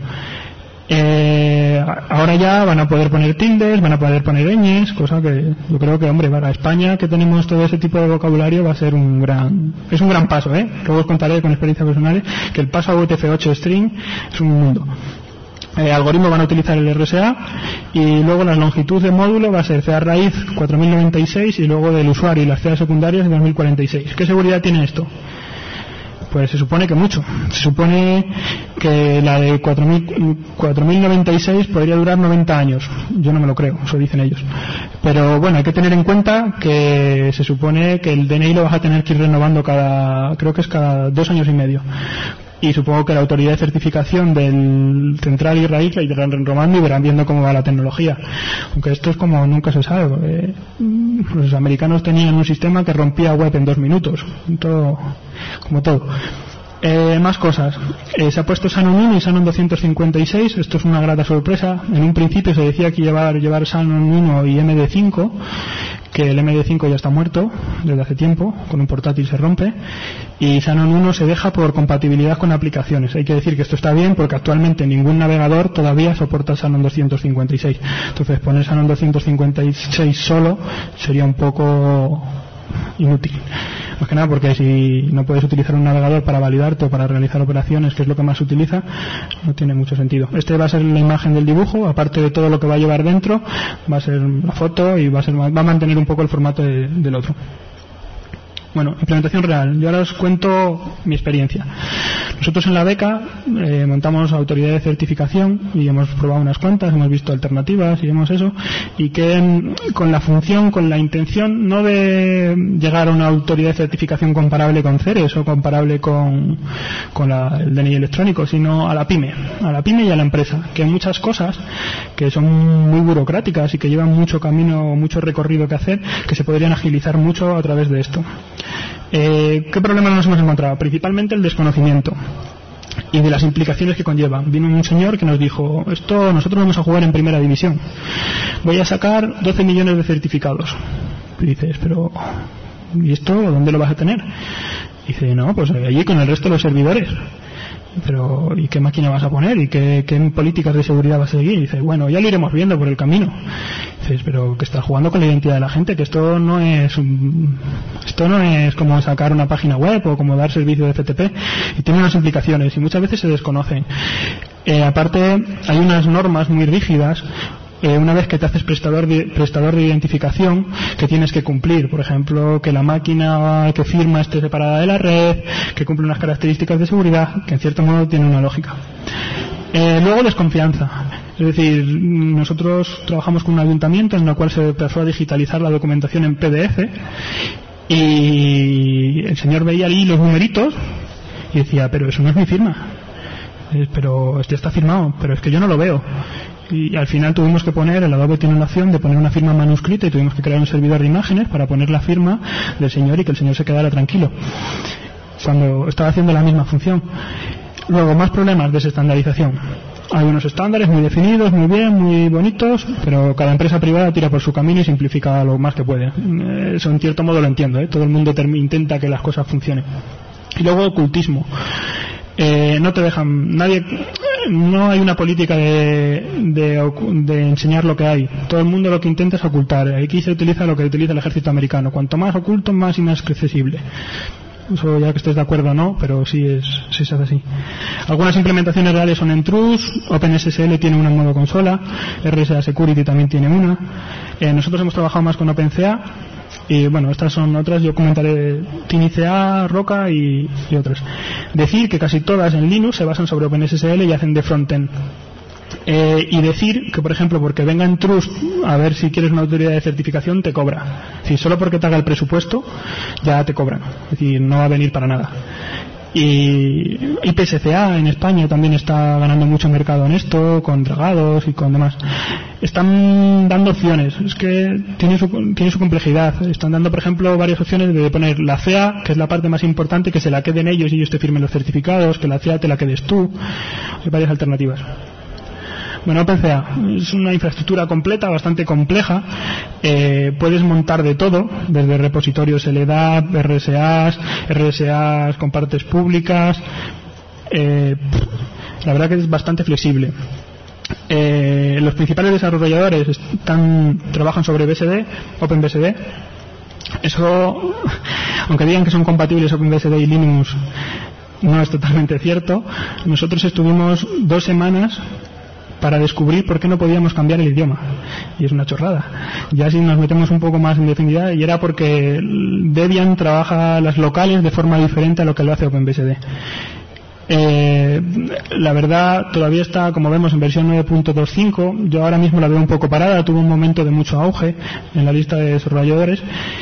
Eh, ahora ya van a poder poner tildes, van a poder poner ñes, cosa que yo creo que, hombre, para España, que tenemos todo ese tipo de vocabulario, va a ser un gran, es un gran paso, ¿eh? Luego os contaré con experiencias personales que el paso a U T F ocho string es un mundo. El algoritmo van a utilizar el R S A y luego la longitud de módulo va a ser C A raíz cuatro mil noventa y seis y luego del usuario y las C A secundarias de dos mil cuarenta y seis. ¿Qué seguridad tiene esto? Pues se supone que mucho. Se supone que la de cuatro mil noventa y seis podría durar noventa años. Yo no me lo creo, eso dicen ellos. Pero bueno, hay que tener en cuenta que se supone que el D N I lo vas a tener que ir renovando cada, creo que es cada dos años y medio. Y supongo que la autoridad de certificación del central y raíz la irán renovando y verán viendo cómo va la tecnología. Aunque esto es como nunca se sabe. Eh, los americanos tenían un sistema que rompía web en dos minutos. Todo, como todo. Eh, más cosas. Eh, se ha puesto Xanon uno y Xanon doscientos cincuenta y seis. Esto es una grata sorpresa. En un principio se decía que llevar, llevar Xanon uno y M D cinco, que el M D cinco ya está muerto desde hace tiempo, con un portátil se rompe, y Xanon uno se deja por compatibilidad con aplicaciones. Hay que decir que esto está bien porque actualmente ningún navegador todavía soporta Xanon doscientos cincuenta y seis. Entonces poner Xanon doscientos cincuenta y seis solo sería un poco inútil. Más que nada porque si no puedes utilizar un navegador para validarte o para realizar operaciones, que es lo que más se utiliza, no tiene mucho sentido. Este va a ser la imagen del dibujo, aparte de todo lo que va a llevar dentro, va a ser la foto y va a, ser, va a mantener un poco el formato de, del otro. Bueno, implementación real. Yo ahora os cuento mi experiencia. Nosotros en la beca eh, montamos autoridad de certificación y hemos probado unas cuantas, hemos visto alternativas y vemos eso, y que en, con la función, con la intención no de llegar a una autoridad de certificación comparable con CERES o comparable con, con la, el D N I electrónico, sino a la pyme, a la pyme y a la empresa, que hay muchas cosas que son muy burocráticas y que llevan mucho camino, mucho recorrido que hacer, que se podrían agilizar mucho a través de esto. Eh, ¿Qué problemas nos hemos encontrado? Principalmente el desconocimiento y de las implicaciones que conlleva. Vino un señor que nos dijo, esto nosotros vamos a jugar en primera división, voy a sacar doce millones de certificados. Y dices, pero ¿y esto dónde lo vas a tener? Y dice, no, pues allí con el resto de los servidores. Pero ¿y qué máquina vas a poner? ¿Y qué, qué políticas de seguridad vas a seguir? Y dice, bueno, ya lo iremos viendo por el camino. Y dices, pero que estás jugando con la identidad de la gente, que esto no es un, esto no es como sacar una página web o como dar servicio de F T P, y tiene unas implicaciones y muchas veces se desconocen. Eh, aparte hay unas normas muy rígidas. Eh, una vez que te haces prestador de, prestador de identificación, que tienes que cumplir, por ejemplo, que la máquina que firma esté separada de la red, que cumple unas características de seguridad, que en cierto modo tiene una lógica. Eh, luego, desconfianza. Es decir, nosotros trabajamos con un ayuntamiento en el cual se empezó a digitalizar la documentación en P D F y el señor veía ahí los numeritos y decía, pero eso no es mi firma. Eh, pero este está firmado, pero es que yo no lo veo. Y al final tuvimos que poner, el Adobe tiene una opción de poner una firma manuscrita y tuvimos que crear un servidor de imágenes para poner la firma del señor y que el señor se quedara tranquilo cuando estaba haciendo la misma función. Luego, más problemas de estandarización. Hay unos estándares muy definidos, muy bien, muy bonitos, pero cada empresa privada tira por su camino y simplifica lo más que puede. Eso en cierto modo lo entiendo, ¿eh? Todo el mundo intenta que las cosas funcionen. Y luego, ocultismo. Eh, no te dejan, nadie, no hay una política de, de, de enseñar lo que hay. Todo el mundo lo que intenta es ocultar. Aquí se utiliza lo que utiliza el ejército americano. Cuanto más oculto, más inaccesible. Eso ya que estés de acuerdo o no, pero sí es, sí se hace así. Algunas implementaciones reales son en Trust, OpenSSL tiene una en modo consola, R S A Security también tiene una. Eh, nosotros hemos trabajado más con OpenCA. Y bueno, estas son otras, yo comentaré TiniCA, Roca y, y otras. Decir que casi todas en Linux se basan sobre OpenSSL y hacen de frontend. Eh, y decir que, por ejemplo, porque venga en Trust a ver si quieres una autoridad de certificación, te cobra. Es decir, solo porque te haga el presupuesto, ya te cobran. Es decir, no va a venir para nada. Y I P S C A en España también está ganando mucho mercado en esto, con dragados y con demás. Están dando opciones, es que tiene su, tiene su complejidad. Están dando, por ejemplo, varias opciones de poner la C E A, que es la parte más importante, que se la queden ellos y ellos te firmen los certificados, que la C E A te la quedes tú. Hay varias alternativas. Bueno, OpenCA es una infraestructura completa, bastante compleja. Eh, puedes montar de todo, desde repositorios L D A P, R S As, R S As con partes públicas. Eh, la verdad que es bastante flexible. Eh, los principales desarrolladores están, trabajan sobre B S D, OpenBSD. Eso, aunque digan que son compatibles OpenBSD y Linux, no es totalmente cierto. Nosotros estuvimos dos semanas para descubrir por qué no podíamos cambiar el idioma, y es una chorrada. Ya si nos metemos un poco más en definitiva, y era porque Debian trabaja las locales de forma diferente a lo que lo hace OpenBSD. Eh, la verdad todavía está, como vemos, en versión nueve punto dos punto cinco. Yo ahora mismo la veo un poco parada, tuvo un momento de mucho auge en la lista de desarrolladores,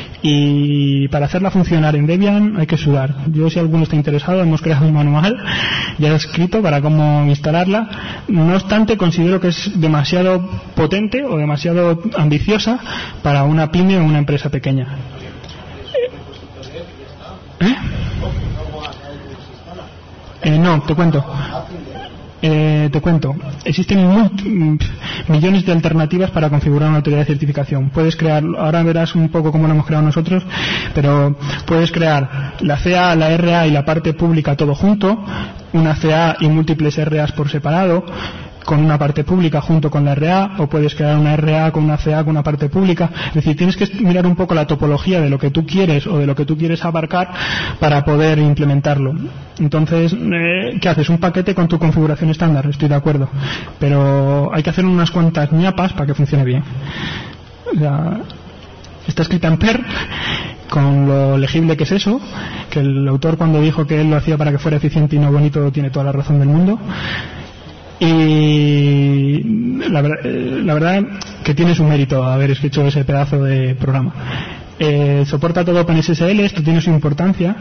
y para hacerla funcionar en Debian hay que sudar. Yo, si alguno está interesado, hemos creado un manual ya escrito para cómo instalarla. No obstante, considero que es demasiado potente o demasiado ambiciosa para una pyme o una empresa pequeña. ¿Eh? Eh, no, te cuento. Eh, te cuento. Existen muy, millones de alternativas para configurar una autoridad de certificación. Puedes crear, ahora verás un poco cómo lo hemos creado nosotros, pero puedes crear la C A, la R A y la parte pública todo junto, una C A y múltiples R As por separado, con una parte pública junto con la R A, o puedes crear una R A con una C A con una parte pública. Es decir, tienes que mirar un poco la topología de lo que tú quieres o de lo que tú quieres abarcar para poder implementarlo. Entonces, eh, ¿qué haces? Un paquete con tu configuración estándar, estoy de acuerdo, pero hay que hacer unas cuantas ñapas para que funcione bien. O sea, está escrita en PER con lo legible que es eso, que el autor cuando dijo que él lo hacía para que fuera eficiente y no bonito tiene toda la razón del mundo. Y la, la verdad que tiene su mérito haber hecho ese pedazo de programa. Eh, soporta todo OpenSSL, esto tiene su importancia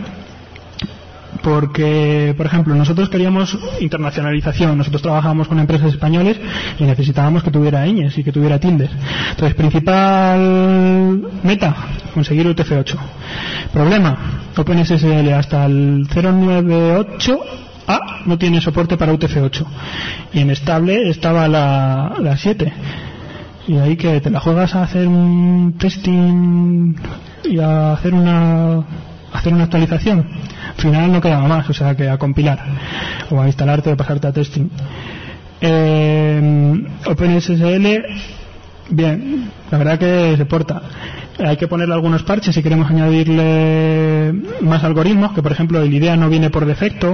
porque, por ejemplo, nosotros queríamos internacionalización, nosotros trabajábamos con empresas españoles y necesitábamos que tuviera ñes y que tuviera tildes. Entonces, principal meta, conseguir U T F ocho. Problema, OpenSSL hasta el cero nueve ocho A no tiene soporte para U T F ocho y en estable estaba la, la siete. Y ahí que te la juegas a hacer un testing y a hacer una hacer una actualización. Al final no quedaba más, o sea que a compilar o a instalarte o pasarte a testing. Eh, OpenSSL, bien, la verdad que se porta. Hay que ponerle algunos parches si queremos añadirle más algoritmos, que por ejemplo el IDEA no viene por defecto,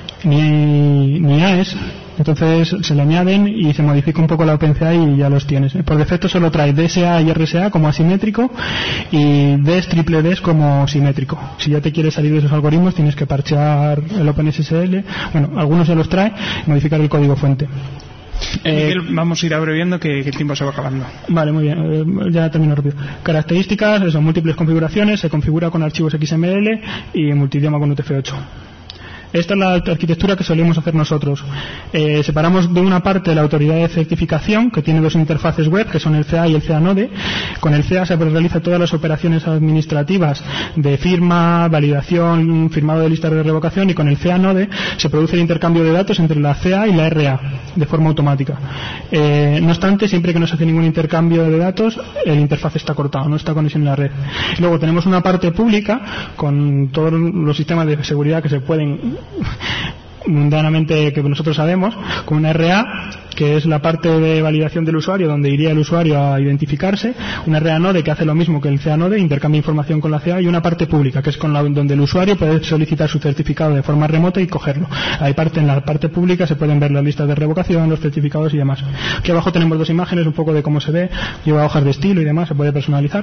ni, ni A E S, entonces se le añaden y se modifica un poco la OpenCA y ya los tienes. Por defecto solo trae D S A y R S A como asimétrico y Ds, triple Ds como simétrico. Si ya te quieres salir de esos algoritmos tienes que parchear el OpenSSL, bueno, algunos ya los trae, modificar el código fuente. Eh, vamos a ir abreviando que, que el tiempo se va acabando. Vale, muy bien, eh, ya termino rápido. Características, son múltiples configuraciones, se configura con archivos X M L y multidioma con U T F ocho. Esta es la arquitectura que solemos hacer nosotros. Eh, separamos de una parte la autoridad de certificación, que tiene dos interfaces web, que son el C A y el C A Node. Con el C A se realiza todas las operaciones administrativas de firma, validación, firmado de listas de revocación, y con el C A Node se produce el intercambio de datos entre la C A y la R A de forma automática. Eh, no obstante, siempre que no se hace ningún intercambio de datos, el interfaz está cortado, no está conexión en la red. Luego tenemos una parte pública con todos los sistemas de seguridad que se pueden mundanamente que nosotros sabemos, con una R A que es la parte de validación del usuario, donde iría el usuario a identificarse, una R A Node que hace lo mismo que el C A Node, intercambia información con la C A, y una parte pública que es con la donde el usuario puede solicitar su certificado de forma remota y cogerlo. Hay parte en la parte pública se pueden ver las listas de revocación, los certificados y demás. Aquí abajo tenemos dos imágenes, un poco de cómo se ve, lleva hojas de estilo y demás, se puede personalizar.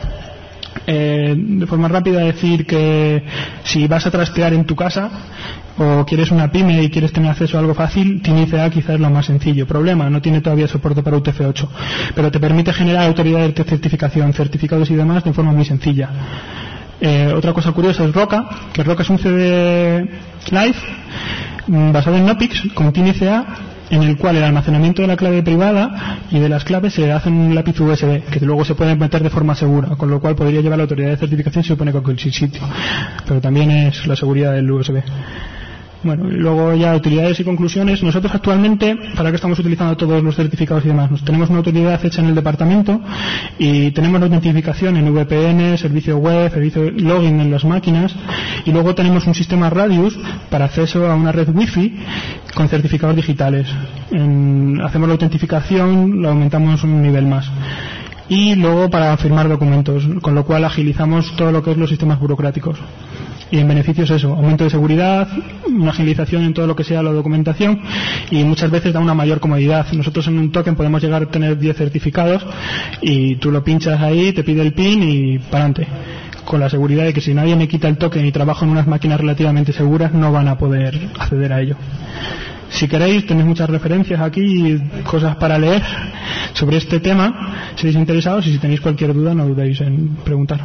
Eh, de forma rápida decir que si vas a trastear en tu casa o quieres una pyme y quieres tener acceso a algo fácil, TinyCA quizás es lo más sencillo. Problema, no tiene todavía soporte para U T F ocho, pero te permite generar autoridades de certificación, certificados y demás de forma muy sencilla. Eh, otra cosa curiosa es Roca, que Roca es un C D Live basado en Nopix con TinyCA, en el cual el almacenamiento de la clave privada y de las claves se hace en un lápiz U S B, que luego se puede meter de forma segura, con lo cual podría llevar la autoridad de certificación si se pone cualquier sitio, pero también es la seguridad del U S B. Bueno, y luego ya utilidades y conclusiones. Nosotros actualmente, ¿para qué estamos utilizando todos los certificados y demás? Nos tenemos una utilidad hecha en el departamento y tenemos la autentificación en V P N, servicio web, servicio login en las máquinas, y luego tenemos un sistema Radius para acceso a una red Wi-Fi con certificados digitales. En, hacemos la autentificación, lo aumentamos un nivel más. Y luego para firmar documentos, con lo cual agilizamos todo lo que es los sistemas burocráticos. Y en beneficios eso, aumento de seguridad, una agilización en todo lo que sea la documentación, y muchas veces da una mayor comodidad. Nosotros en un token podemos llegar a tener diez certificados y tú lo pinchas ahí, te pide el PIN y para adelante, con la seguridad de que si nadie me quita el token y trabajo en unas máquinas relativamente seguras, no van a poder acceder a ello. Si queréis, tenéis muchas referencias aquí, cosas para leer sobre este tema, si estáis interesados, y si tenéis cualquier duda no dudéis en preguntar.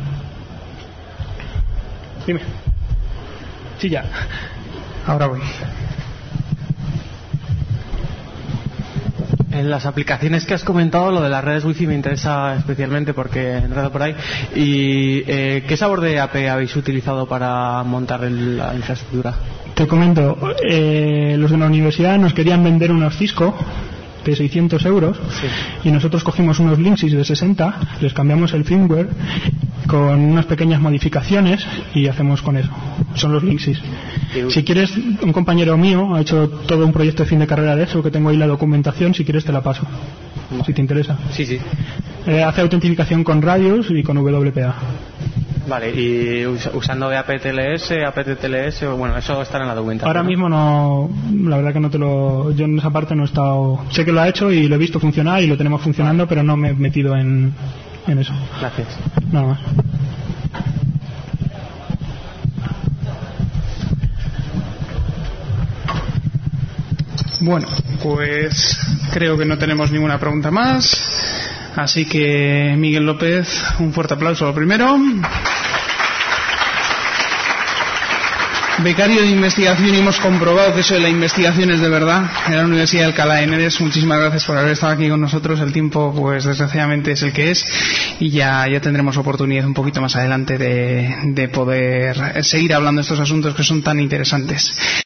Dime. Sí, ya. Ahora voy. En las aplicaciones que has comentado, lo de las redes wifi me interesa especialmente porque he entrado por ahí. ¿Y eh, qué sabor de A P habéis utilizado para montar el, la infraestructura? Te comento, eh, los de la universidad nos querían vender unos Cisco de seiscientos euros, sí. Y nosotros cogimos unos Linksys de sesenta, les cambiamos el firmware con unas pequeñas modificaciones y hacemos con eso. Son los Linksys. Si quieres, un compañero mío ha hecho todo un proyecto de fin de carrera de eso, que tengo ahí la documentación, si quieres te la paso, si te interesa. Sí, sí. Eh, hace autentificación con Radius y con W P A. Vale, y usando A P T L S, A P T L S, bueno, eso estará en la documentación. Ahora ¿no? mismo no, la verdad que no te lo, yo en esa parte no he estado, sé que lo ha hecho y lo he visto funcionar y lo tenemos funcionando, pero no me he metido en, en eso. Gracias. Nada más. Bueno, pues creo que no tenemos ninguna pregunta más. Así que, Miguel López, un fuerte aplauso lo primero. Becario de investigación, y hemos comprobado que eso de la investigación es de verdad en la Universidad de Alcalá de Henares. Muchísimas gracias por haber estado aquí con nosotros. El tiempo, pues desgraciadamente, es el que es, y ya, ya tendremos oportunidad un poquito más adelante de, de poder seguir hablando de estos asuntos que son tan interesantes.